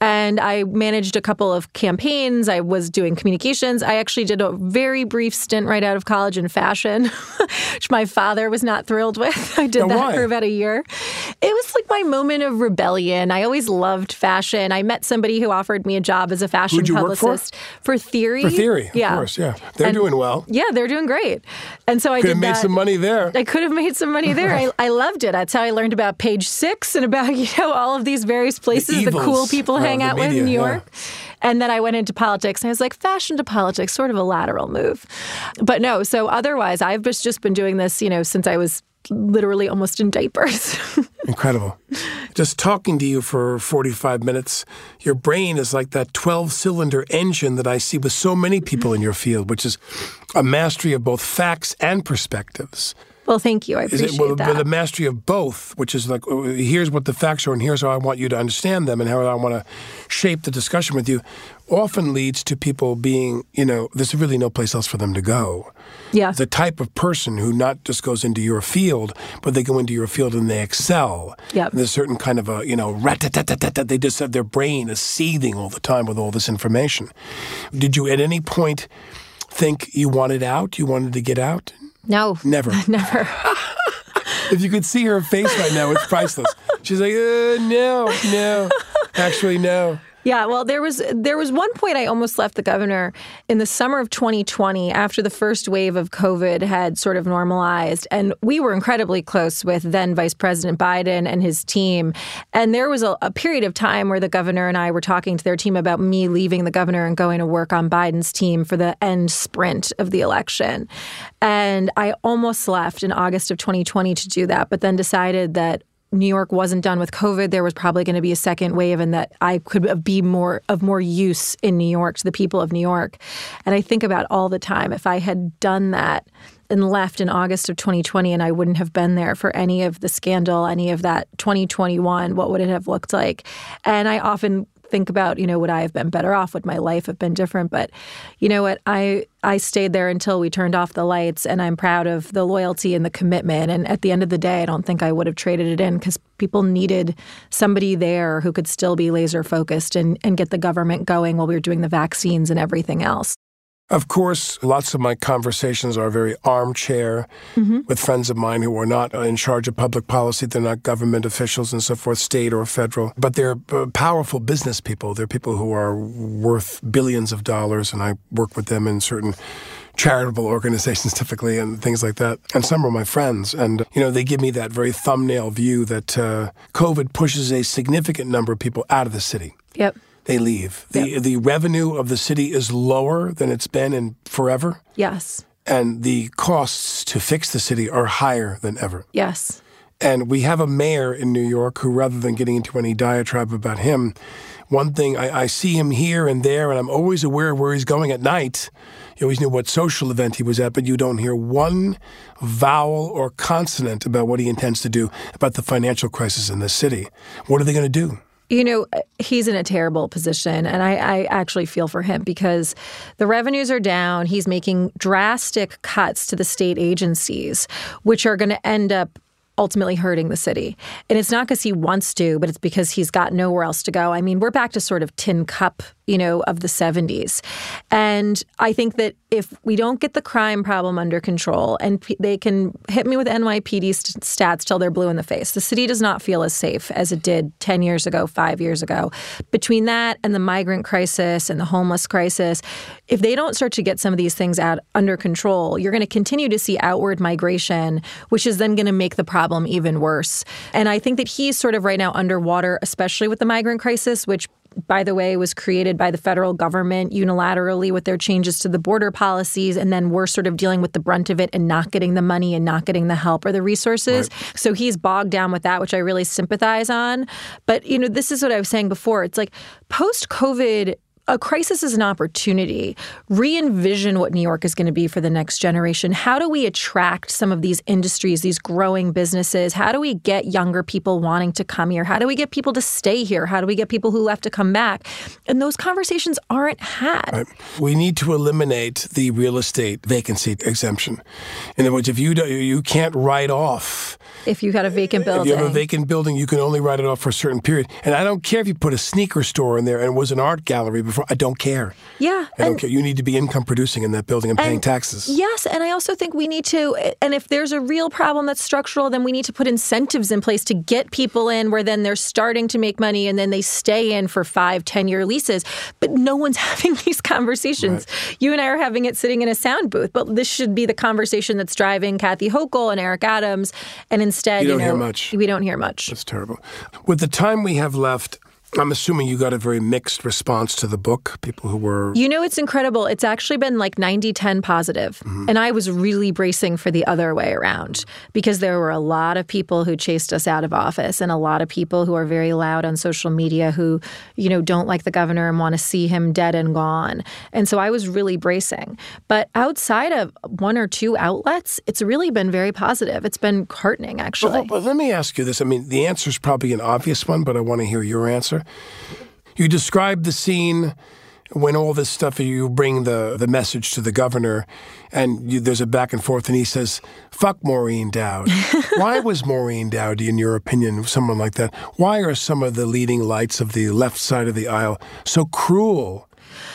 And I managed a couple of campaigns. I was doing communications. I actually did a very brief stint right out of college in fashion, which my father was not thrilled with. I did that for about a year. It was like my moment of rebellion. I always loved fashion. I met somebody who offered me a job as a fashion publicist for Theory. For Theory, of course, yeah. They're doing well. Yeah, they're doing great. And so I could have made some money there. I could have made some money there. I loved it. That's how I learned about Page Six and about, all of these various places the cool people hang out with in New York. And then I went into politics, and I was like, fashion to politics, sort of a lateral move. But no, so otherwise, I've just been doing this, since I was literally almost in diapers. Incredible. Just talking to you for 45 minutes, your brain is like that 12-cylinder engine that I see with so many people in your field, which is a mastery of both facts and perspectives. Well, thank you. I appreciate that. With a mastery of both, which is like, here's what the facts are and here's how I want you to understand them and how I want to shape the discussion with you, often leads to people being, there's really no place else for them to go. Yeah. The type of person who not just goes into your field, but they go into your field and they excel. Yeah. There's a certain kind of rat-tat-tat-tat-tat. They just have their brain is seething all the time with all this information. Did you at any point think you wanted out? You wanted to get out? No. Never. Never. If you could see her face right now, it's priceless. She's like, no. Actually, no. Yeah, well, there was one point I almost left the governor in the summer of 2020 after the first wave of COVID had sort of normalized. And we were incredibly close with then Vice President Biden and his team. And there was a period of time where the governor and I were talking to their team about me leaving the governor and going to work on Biden's team for the end sprint of the election. And I almost left in August of 2020 to do that, but then decided that New York wasn't done with COVID. There was probably going to be a second wave and that I could be more use in New York to the people of New York. And I think about all the time, if I had done that and left in August of 2020 and I wouldn't have been there for any of the scandal, any of that 2021, what would it have looked like? And I often think about, would I have been better off? Would my life have been different? But you know what? I stayed there until we turned off the lights, and I'm proud of the loyalty and the commitment. And at the end of the day, I don't think I would have traded it in because people needed somebody there who could still be laser focused and get the government going while we were doing the vaccines and everything else. Of course, lots of my conversations are very armchair with friends of mine who are not in charge of public policy. They're not government officials and so forth, state or federal. But they're powerful business people. They're people who are worth billions of dollars, and I work with them in certain charitable organizations typically and things like that. And some are my friends. And, they give me that very thumbnail view that COVID pushes a significant number of people out of the city. Yep. They leave. The revenue of the city is lower than it's been in forever. Yes. And the costs to fix the city are higher than ever. Yes. And we have a mayor in New York who, rather than getting into any diatribe about him, one thing, I see him here and there, and I'm always aware of where he's going at night. You always knew what social event he was at, but you don't hear one vowel or consonant about what he intends to do about the financial crisis in this city. What are they going to do? He's in a terrible position, and I actually feel for him because the revenues are down. He's making drastic cuts to the state agencies, which are going to end up ultimately hurting the city. And it's not because he wants to, but it's because he's got nowhere else to go. I mean, we're back to sort of tin cup, of the 70s. And I think that if we don't get the crime problem under control, and they can hit me with NYPD stats till they're blue in the face, the city does not feel as safe as it did 10 years ago, 5 years ago. Between that and the migrant crisis and the homeless crisis, if they don't start to get some of these things out under control, you're going to continue to see outward migration, which is then going to make the problem even worse. And I think that he's sort of right now underwater, especially with the migrant crisis, which, by the way, was created by the federal government unilaterally with their changes to the border policies. And then we're sort of dealing with the brunt of it and not getting the money and not getting the help or the resources. Right. So he's bogged down with that, which I really sympathize on. But, this is what I was saying before. It's like post-COVID, a crisis is an opportunity. Re-envision what New York is going to be for the next generation. How do we attract some of these industries, these growing businesses? How do we get younger people wanting to come here? How do we get people to stay here? How do we get people who left to come back? And those conversations aren't had. Right. We need to eliminate the real estate vacancy exemption. In other words, if you can't write off. If you got a vacant building. If you have a vacant building, you can only write it off for a certain period. And I don't care if you put a sneaker store in there and it was an art gallery before. I don't care. Yeah. I don't care. You need to be income producing in that building and paying taxes. Yes. And I also think we need to, and if there's a real problem that's structural, then we need to put incentives in place to get people in where then they're starting to make money and then they stay in for 5-10-year leases. But no one's having these conversations. Right. You and I are having it sitting in a sound booth. But this should be the conversation that's driving Kathy Hochul and Eric Adams. And instead, you don't hear much. We don't hear much. That's terrible. With the time we have left, I'm assuming you got a very mixed response to the book, people who were... It's incredible. It's actually been like 90-10 positive. Mm-hmm. And I was really bracing for the other way around because there were a lot of people who chased us out of office and a lot of people who are very loud on social media who, don't like the governor and want to see him dead and gone. And so I was really bracing. But outside of one or two outlets, it's really been very positive. It's been heartening, actually. But let me ask you this. I mean, the answer is probably an obvious one, but I want to hear your answer. You describe the scene when all this stuff, you bring the message to the governor, and there's a back and forth, and he says, fuck Maureen Dowd. Why was Maureen Dowd, in your opinion, someone like that? Why are some of the leading lights of the left side of the aisle so cruel?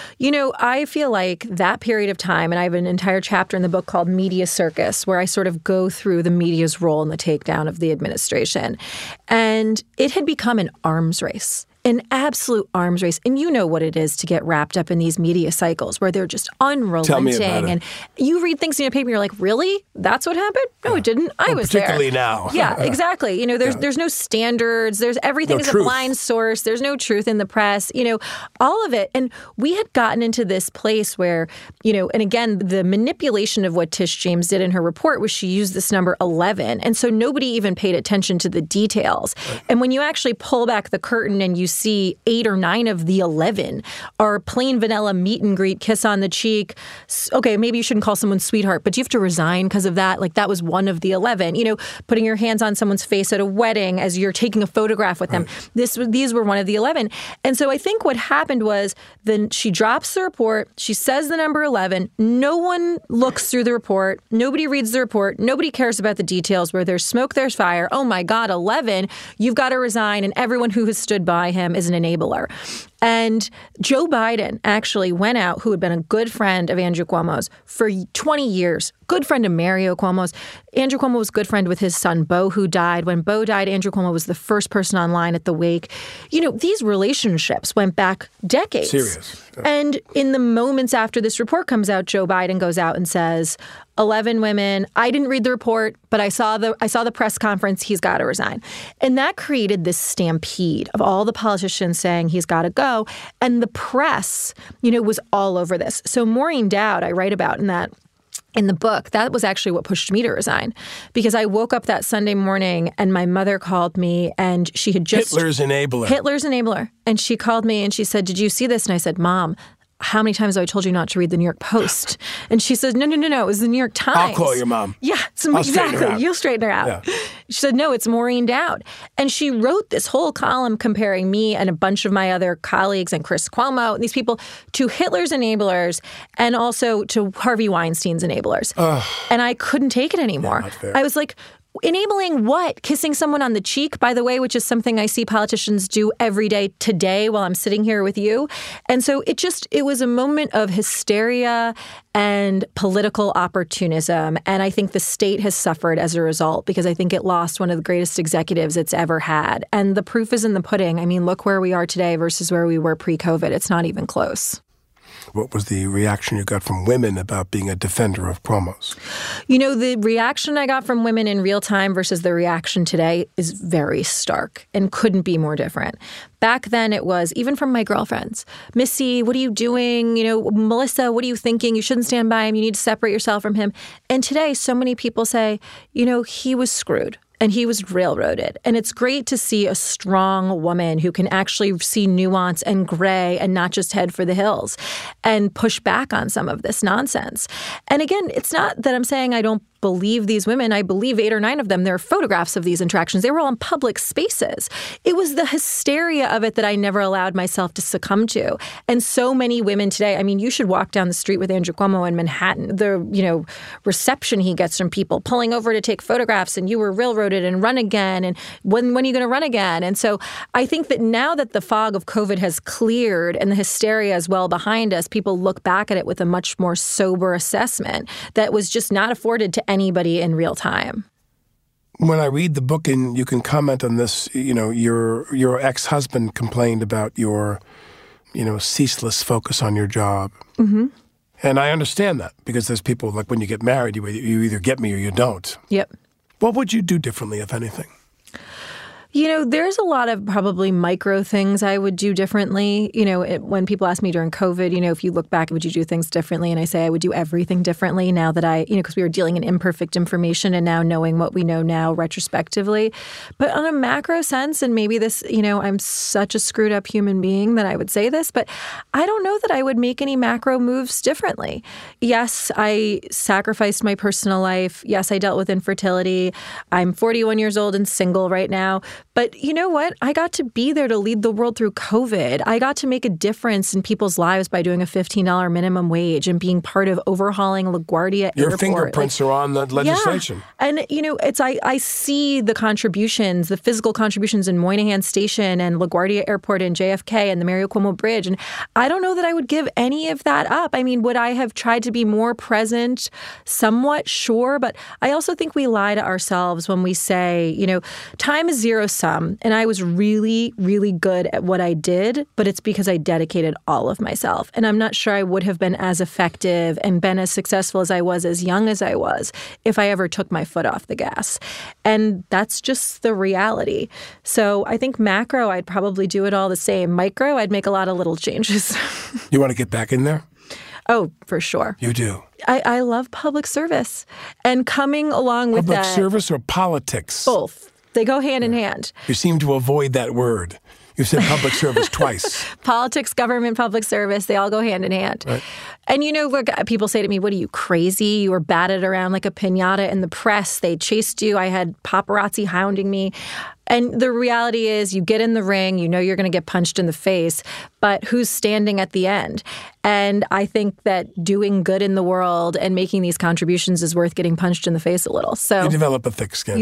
I feel like that period of time, and I have an entire chapter in the book called Media Circus, where I sort of go through the media's role in the takedown of the administration. And it had become an arms race. An absolute arms race. And you know what it is to get wrapped up in these media cycles where they're just unrelenting. Tell me about it. And you read things in your paper and you're like, really? That's what happened? No, it didn't. I was particularly there. Now. Yeah, exactly. There's no standards. Everything is a blind source. There's no truth in the press. All of it. And we had gotten into this place where, and again, the manipulation of what Tish James did in her report was she used this number 11. And so nobody even paid attention to the details. Right. And when you actually pull back the curtain and you see 8 or 9 of the 11 are plain vanilla meet and greet, kiss on the cheek. Okay, maybe you shouldn't call someone sweetheart, but do you have to resign because of that? Like that was one of the 11. Putting your hands on someone's face at a wedding as you're taking a photograph with them. These were one of the 11. And so I think what happened was then she drops the report. She says the number 11. No one looks through the report. Nobody reads the report. Nobody cares about the details. Where there's smoke, there's fire. Oh my God, 11. You've got to resign. And everyone who has stood by him is an enabler. And Joe Biden actually went out, who had been a good friend of Andrew Cuomo's for 20 years, good friend of Mario Cuomo's. Andrew Cuomo was a good friend with his son, Beau, who died. When Beau died, Andrew Cuomo was the first person online at the wake. These relationships went back decades. Serious. Yeah. And in the moments after this report comes out, Joe Biden goes out and says, 11 women. I didn't read the report, but I saw the press conference. He's got to resign. And that created this stampede of all the politicians saying he's got to go. And the press, was all over this. So Maureen Dowd, I write about in the book, that was actually what pushed me to resign, because I woke up that Sunday morning and my mother called me and she had just... Hitler's enabler. And she called me and she said, did you see this? And I said, Mom, how many times have I told you not to read the New York Post? And she said, no, it was the New York Times. I'll call your mom. Yeah, exactly. You'll straighten her out. Yeah. She said, no, it's Maureen Dowd. And she wrote this whole column comparing me and a bunch of my other colleagues and Chris Cuomo and these people to Hitler's enablers and also to Harvey Weinstein's enablers. And I couldn't take it anymore. Yeah, I was like, enabling what? Kissing someone on the cheek, by the way, which is something I see politicians do every day today while I'm sitting here with you. And so it was a moment of hysteria and political opportunism. And I think the state has suffered as a result because I think it lost one of the greatest executives it's ever had. And the proof is in the pudding. I mean, look where we are today versus where we were pre-COVID. It's not even close. What was the reaction you got from women about being a defender of Cuomo's? The reaction I got from women in real time versus the reaction today is very stark and couldn't be more different. Back then it was, even from my girlfriends, Missy, what are you doing? Melissa, what are you thinking? You shouldn't stand by him. You need to separate yourself from him. And today so many people say, he was screwed. and he was railroaded. And it's great to see a strong woman who can actually see nuance and gray and not just head for the hills and push back on some of this nonsense. And again, it's not that I'm saying I don't believe these women. I believe 8 or 9 of them. There are photographs of these interactions. They were all in public spaces. It was the hysteria of it that I never allowed myself to succumb to. And so many women today, I mean, you should walk down the street with Andrew Cuomo in Manhattan. The, reception he gets from people pulling over to take photographs, and you were railroaded and run again. And when are you going to run again? And so I think that now that the fog of COVID has cleared and the hysteria is well behind us, people look back at it with a much more sober assessment that was just not afforded to anybody in real time. When I read the book, and you can comment on this, your ex-husband complained about your, ceaseless focus on your job. Mm-hmm. And I understand that, because there's people, like when you get married, you either get me or you don't. Yep. What would you do differently, if anything? There's a lot of probably micro things I would do differently. When people ask me during COVID, if you look back, would you do things differently? And I say I would do everything differently now that because we were dealing in imperfect information and now knowing what we know now retrospectively. But on a macro sense, and maybe this, I'm such a screwed up human being that I would say this, but I don't know that I would make any macro moves differently. Yes, I sacrificed my personal life. Yes, I dealt with infertility. I'm 41 years old and single right now. But you know what? I got to be there to lead the world through COVID. I got to make a difference in people's lives by doing a $15 minimum wage and being part of overhauling LaGuardia Airport. Your fingerprints are on the legislation. Yeah. And, I see the contributions, the physical contributions in Moynihan Station and LaGuardia Airport and JFK and the Mario Cuomo Bridge. And I don't know that I would give any of that up. I mean, would I have tried to be more present? Somewhat, sure. But I also think we lie to ourselves when we say, time is zero sum. And I was really, really good at what I did, but it's because I dedicated all of myself. And I'm not sure I would have been as effective and been as successful as I was, as young as I was, if I ever took my foot off the gas. And that's just the reality. So I think macro, I'd probably do it all the same. Micro, I'd make a lot of little changes. You want to get back in there? Oh, for sure. You do? I love public service. And coming along with that... Public service or politics? Both. They go hand in hand. You seem to avoid that word. You said public service twice. Politics, government, public service, they all go hand in hand. Right. And look, people say to me, what are you, crazy? You were batted around like a piñata in the press. They chased you. I had paparazzi hounding me. And the reality is you get in the ring, you're going to get punched in the face, but who's standing at the end? And I think that doing good in the world and making these contributions is worth getting punched in the face a little. So you develop a thick skin.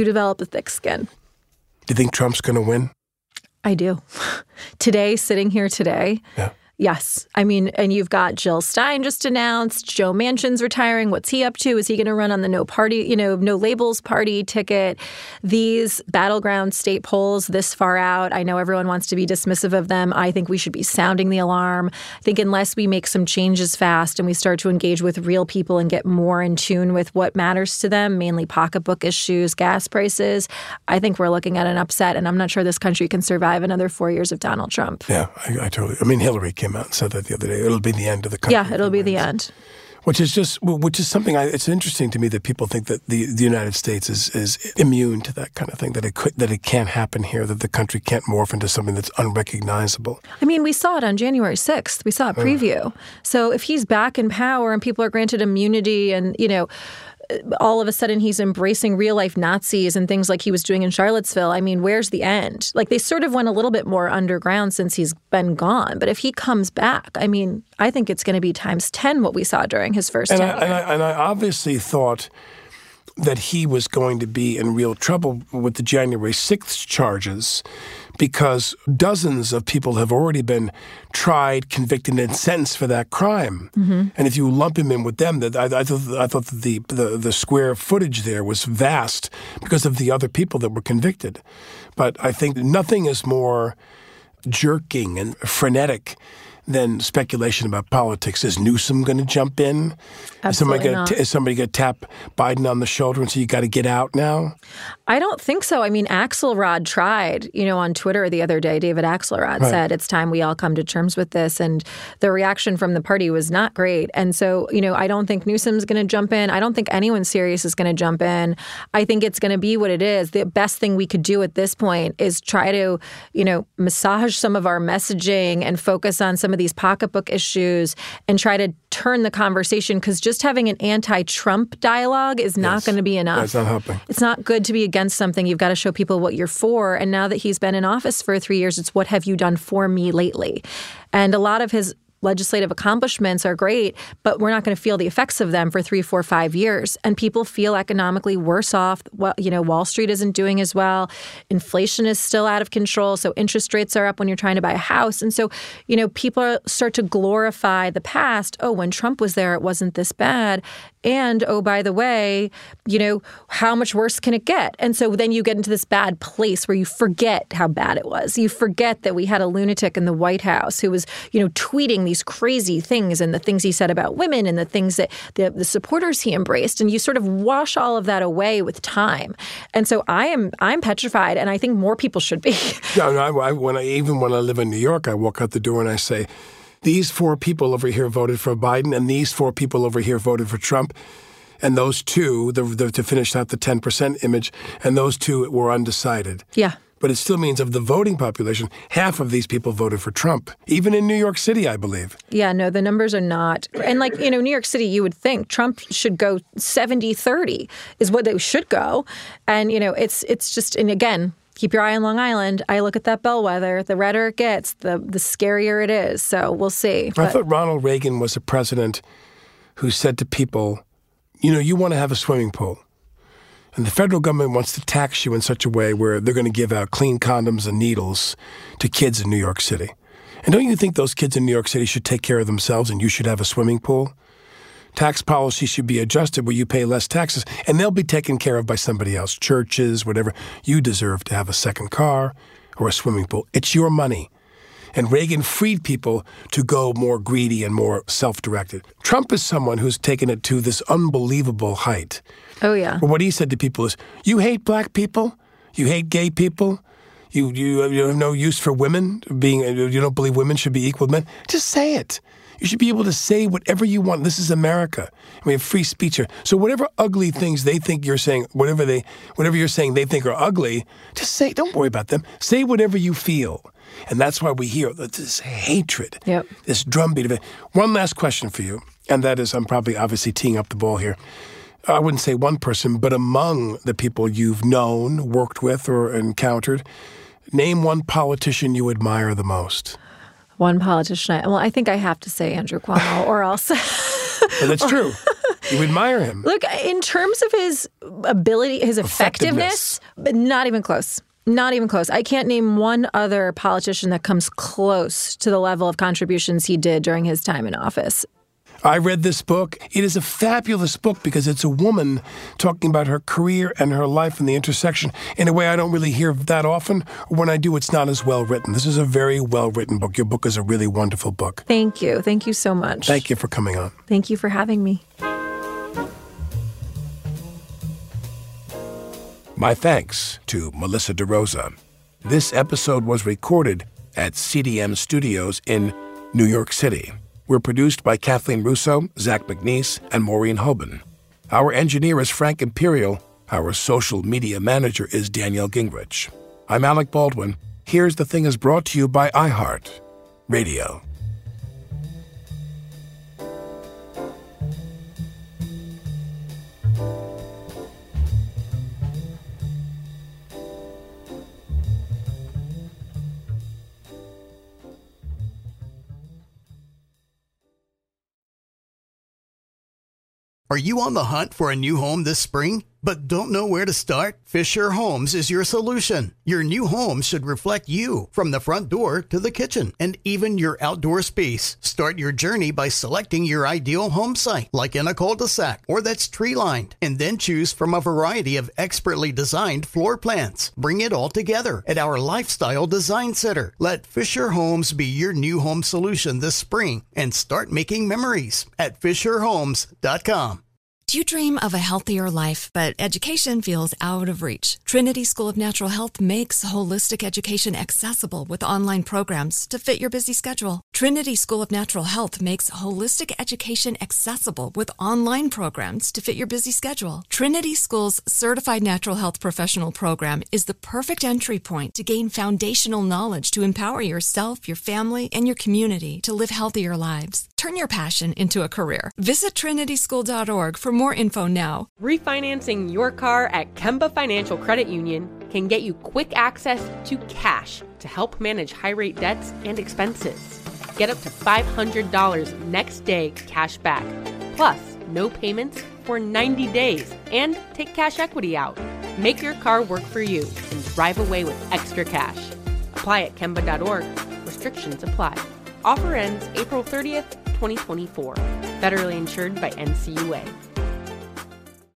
Do you think Trump's going to win? I do. Sitting here today. Yeah. Yes. I mean, and you've got Jill Stein just announced. Joe Manchin's retiring. What's he up to? Is he going to run on the no labels party ticket? These battleground state polls this far out, I know everyone wants to be dismissive of them. I think we should be sounding the alarm. I think unless we make some changes fast and we start to engage with real people and get more in tune with what matters to them, mainly pocketbook issues, gas prices, I think we're looking at an upset. And I'm not sure this country can survive another 4 years of Donald Trump. Yeah, I totally. I mean, Hillary came out and said that the other day. It'll be the end of the country. Yeah, it'll be the end. Which is something. It's interesting to me that people think that the United States is immune to that kind of thing. That it can't happen here. That the country can't morph into something that's unrecognizable. I mean, we saw it on January 6th. We saw a preview. So if he's back in power and people are granted immunity, and all of a sudden he's embracing real-life Nazis and things like he was doing in Charlottesville, I mean, where's the end? Like, they sort of went a little bit more underground since he's been gone. But if he comes back, I mean, I think it's going to be times 10 what we saw during his first tenure. And I obviously thought that he was going to be in real trouble with the January 6th charges, because dozens of people have already been tried, convicted, and sentenced for that crime. Mm-hmm. And if you lump him in with them, I thought that the square footage there was vast because of the other people that were convicted. But I think nothing is more jerking and frenetic than speculation about politics. Is Newsom going to jump in? Absolutely not. Is somebody going to tap Biden on the shoulder and say, you got to get out now? I don't think so. I mean, Axelrod tried, on Twitter the other day. David Axelrod said, it's time we all come to terms with this. And the reaction from the party was not great. And so, I don't think Newsom's going to jump in. I don't think anyone serious is going to jump in. I think it's going to be what it is. The best thing we could do at this point is try to, massage some of our messaging and focus on some of these pocketbook issues and try to turn the conversation, because just having an anti-Trump dialogue is not going to be enough. That's not helping. It's not good to be against something. You've got to show people what you're for. And now that he's been in office for 3 years, it's what have you done for me lately? And a lot of his legislative accomplishments are great, but we're not going to feel the effects of them for 3, 4, 5 years. And people feel economically worse off. Well, Wall Street isn't doing as well. Inflation is still out of control. So interest rates are up when you're trying to buy a house. And so, people start to glorify the past. Oh, when Trump was there, it wasn't this bad. And, oh, by the way, how much worse can it get? And so then you get into this bad place where you forget how bad it was. You forget that we had a lunatic in the White House who was, tweeting these crazy things, and the things he said about women and the things that the supporters he embraced. And you sort of wash all of that away with time. And so I'm petrified, and I think more people should be. When I live in New York, I walk out the door and I say, these 4 people over here voted for Biden, and these 4 people over here voted for Trump. And those 2, to finish out the 10% image, and those 2 were undecided. Yeah. But it still means of the voting population, half of these people voted for Trump, even in New York City, I believe. Yeah, no, the numbers are not. And New York City, you would think Trump should go 70-30 is what they should go. And, it's just, and again, keep your eye on Long Island. I look at that bellwether. The redder it gets, the scarier it is. So we'll see. I thought Ronald Reagan was a president who said to people, you want to have a swimming pool. And the federal government wants to tax you in such a way where they're going to give out clean condoms and needles to kids in New York City. And don't you think those kids in New York City should take care of themselves and you should have a swimming pool? Tax policy should be adjusted where you pay less taxes, and they'll be taken care of by somebody else, churches, whatever. You deserve to have a second car or a swimming pool. It's your money. And Reagan freed people to go more greedy and more self-directed. Trump is someone who's taken it to this unbelievable height. Oh, yeah. But what he said to people is, you hate black people? You hate gay people? You have no use for women? You don't believe women should be equal to men? Just say it. You should be able to say whatever you want. This is America. We have free speech here. So whatever ugly things they think you're saying, whatever you're saying they think are ugly, just say, don't worry about them. Say whatever you feel. And that's why we hear this hatred, this drumbeat of it. One last question for you, and that is, I'm probably obviously teeing up the ball here. I wouldn't say one person, but among the people you've known, worked with, or encountered, name one politician you admire the most. One politician. I think I have to say Andrew Cuomo, or else. But that's true. You admire him. Look, in terms of his ability, his effectiveness, but not even close. Not even close. I can't name one other politician that comes close to the level of contributions he did during his time in office. I read this book. It is a fabulous book because it's a woman talking about her career and her life and the intersection in a way I don't really hear that often. When I do, it's not as well written. This is a very well-written book. Your book is a really wonderful book. Thank you. Thank you so much. Thank you for coming on. Thank you for having me. My thanks to Melissa DeRosa. This episode was recorded at CDM Studios in New York City. We're produced by Kathleen Russo, Zach McNeese, and Maureen Hoban. Our engineer is Frank Imperial. Our social media manager is Danielle Gingrich. I'm Alec Baldwin. Here's the Thing is brought to you by iHeart Radio. Are you on the hunt for a new home this spring? but don't know where to start? Fisher Homes is your solution. Your new home should reflect you from the front door to the kitchen and even your outdoor space. Start your journey by selecting your ideal home site, like in a cul-de-sac or that's tree-lined, and then choose from a variety of expertly designed floor plans. Bring it all together at our Lifestyle Design Center. Let Fisher Homes be your new home solution this spring and start making memories at FisherHomes.com. Do you dream of a healthier life, but education feels out of reach? Trinity School of Natural Health makes holistic education accessible with online programs to fit your busy schedule. Trinity School of Natural Health makes holistic education accessible with online programs to fit your busy schedule. Trinity School's Certified Natural Health Professional Program is the perfect entry point to gain foundational knowledge to empower yourself, your family, and your community to live healthier lives. Turn your passion into a career. Visit trinityschool.org for more info now. Refinancing your car at Kemba Financial Credit Union can get you quick access to cash to help manage high-rate debts and expenses. Get up to $500 next day cash back, plus no payments for 90 days, and take cash equity out. Make your car work for you and drive away with extra cash. Apply at Kemba.org. Restrictions apply. Offer ends April 30th, 2024. Federally insured by NCUA.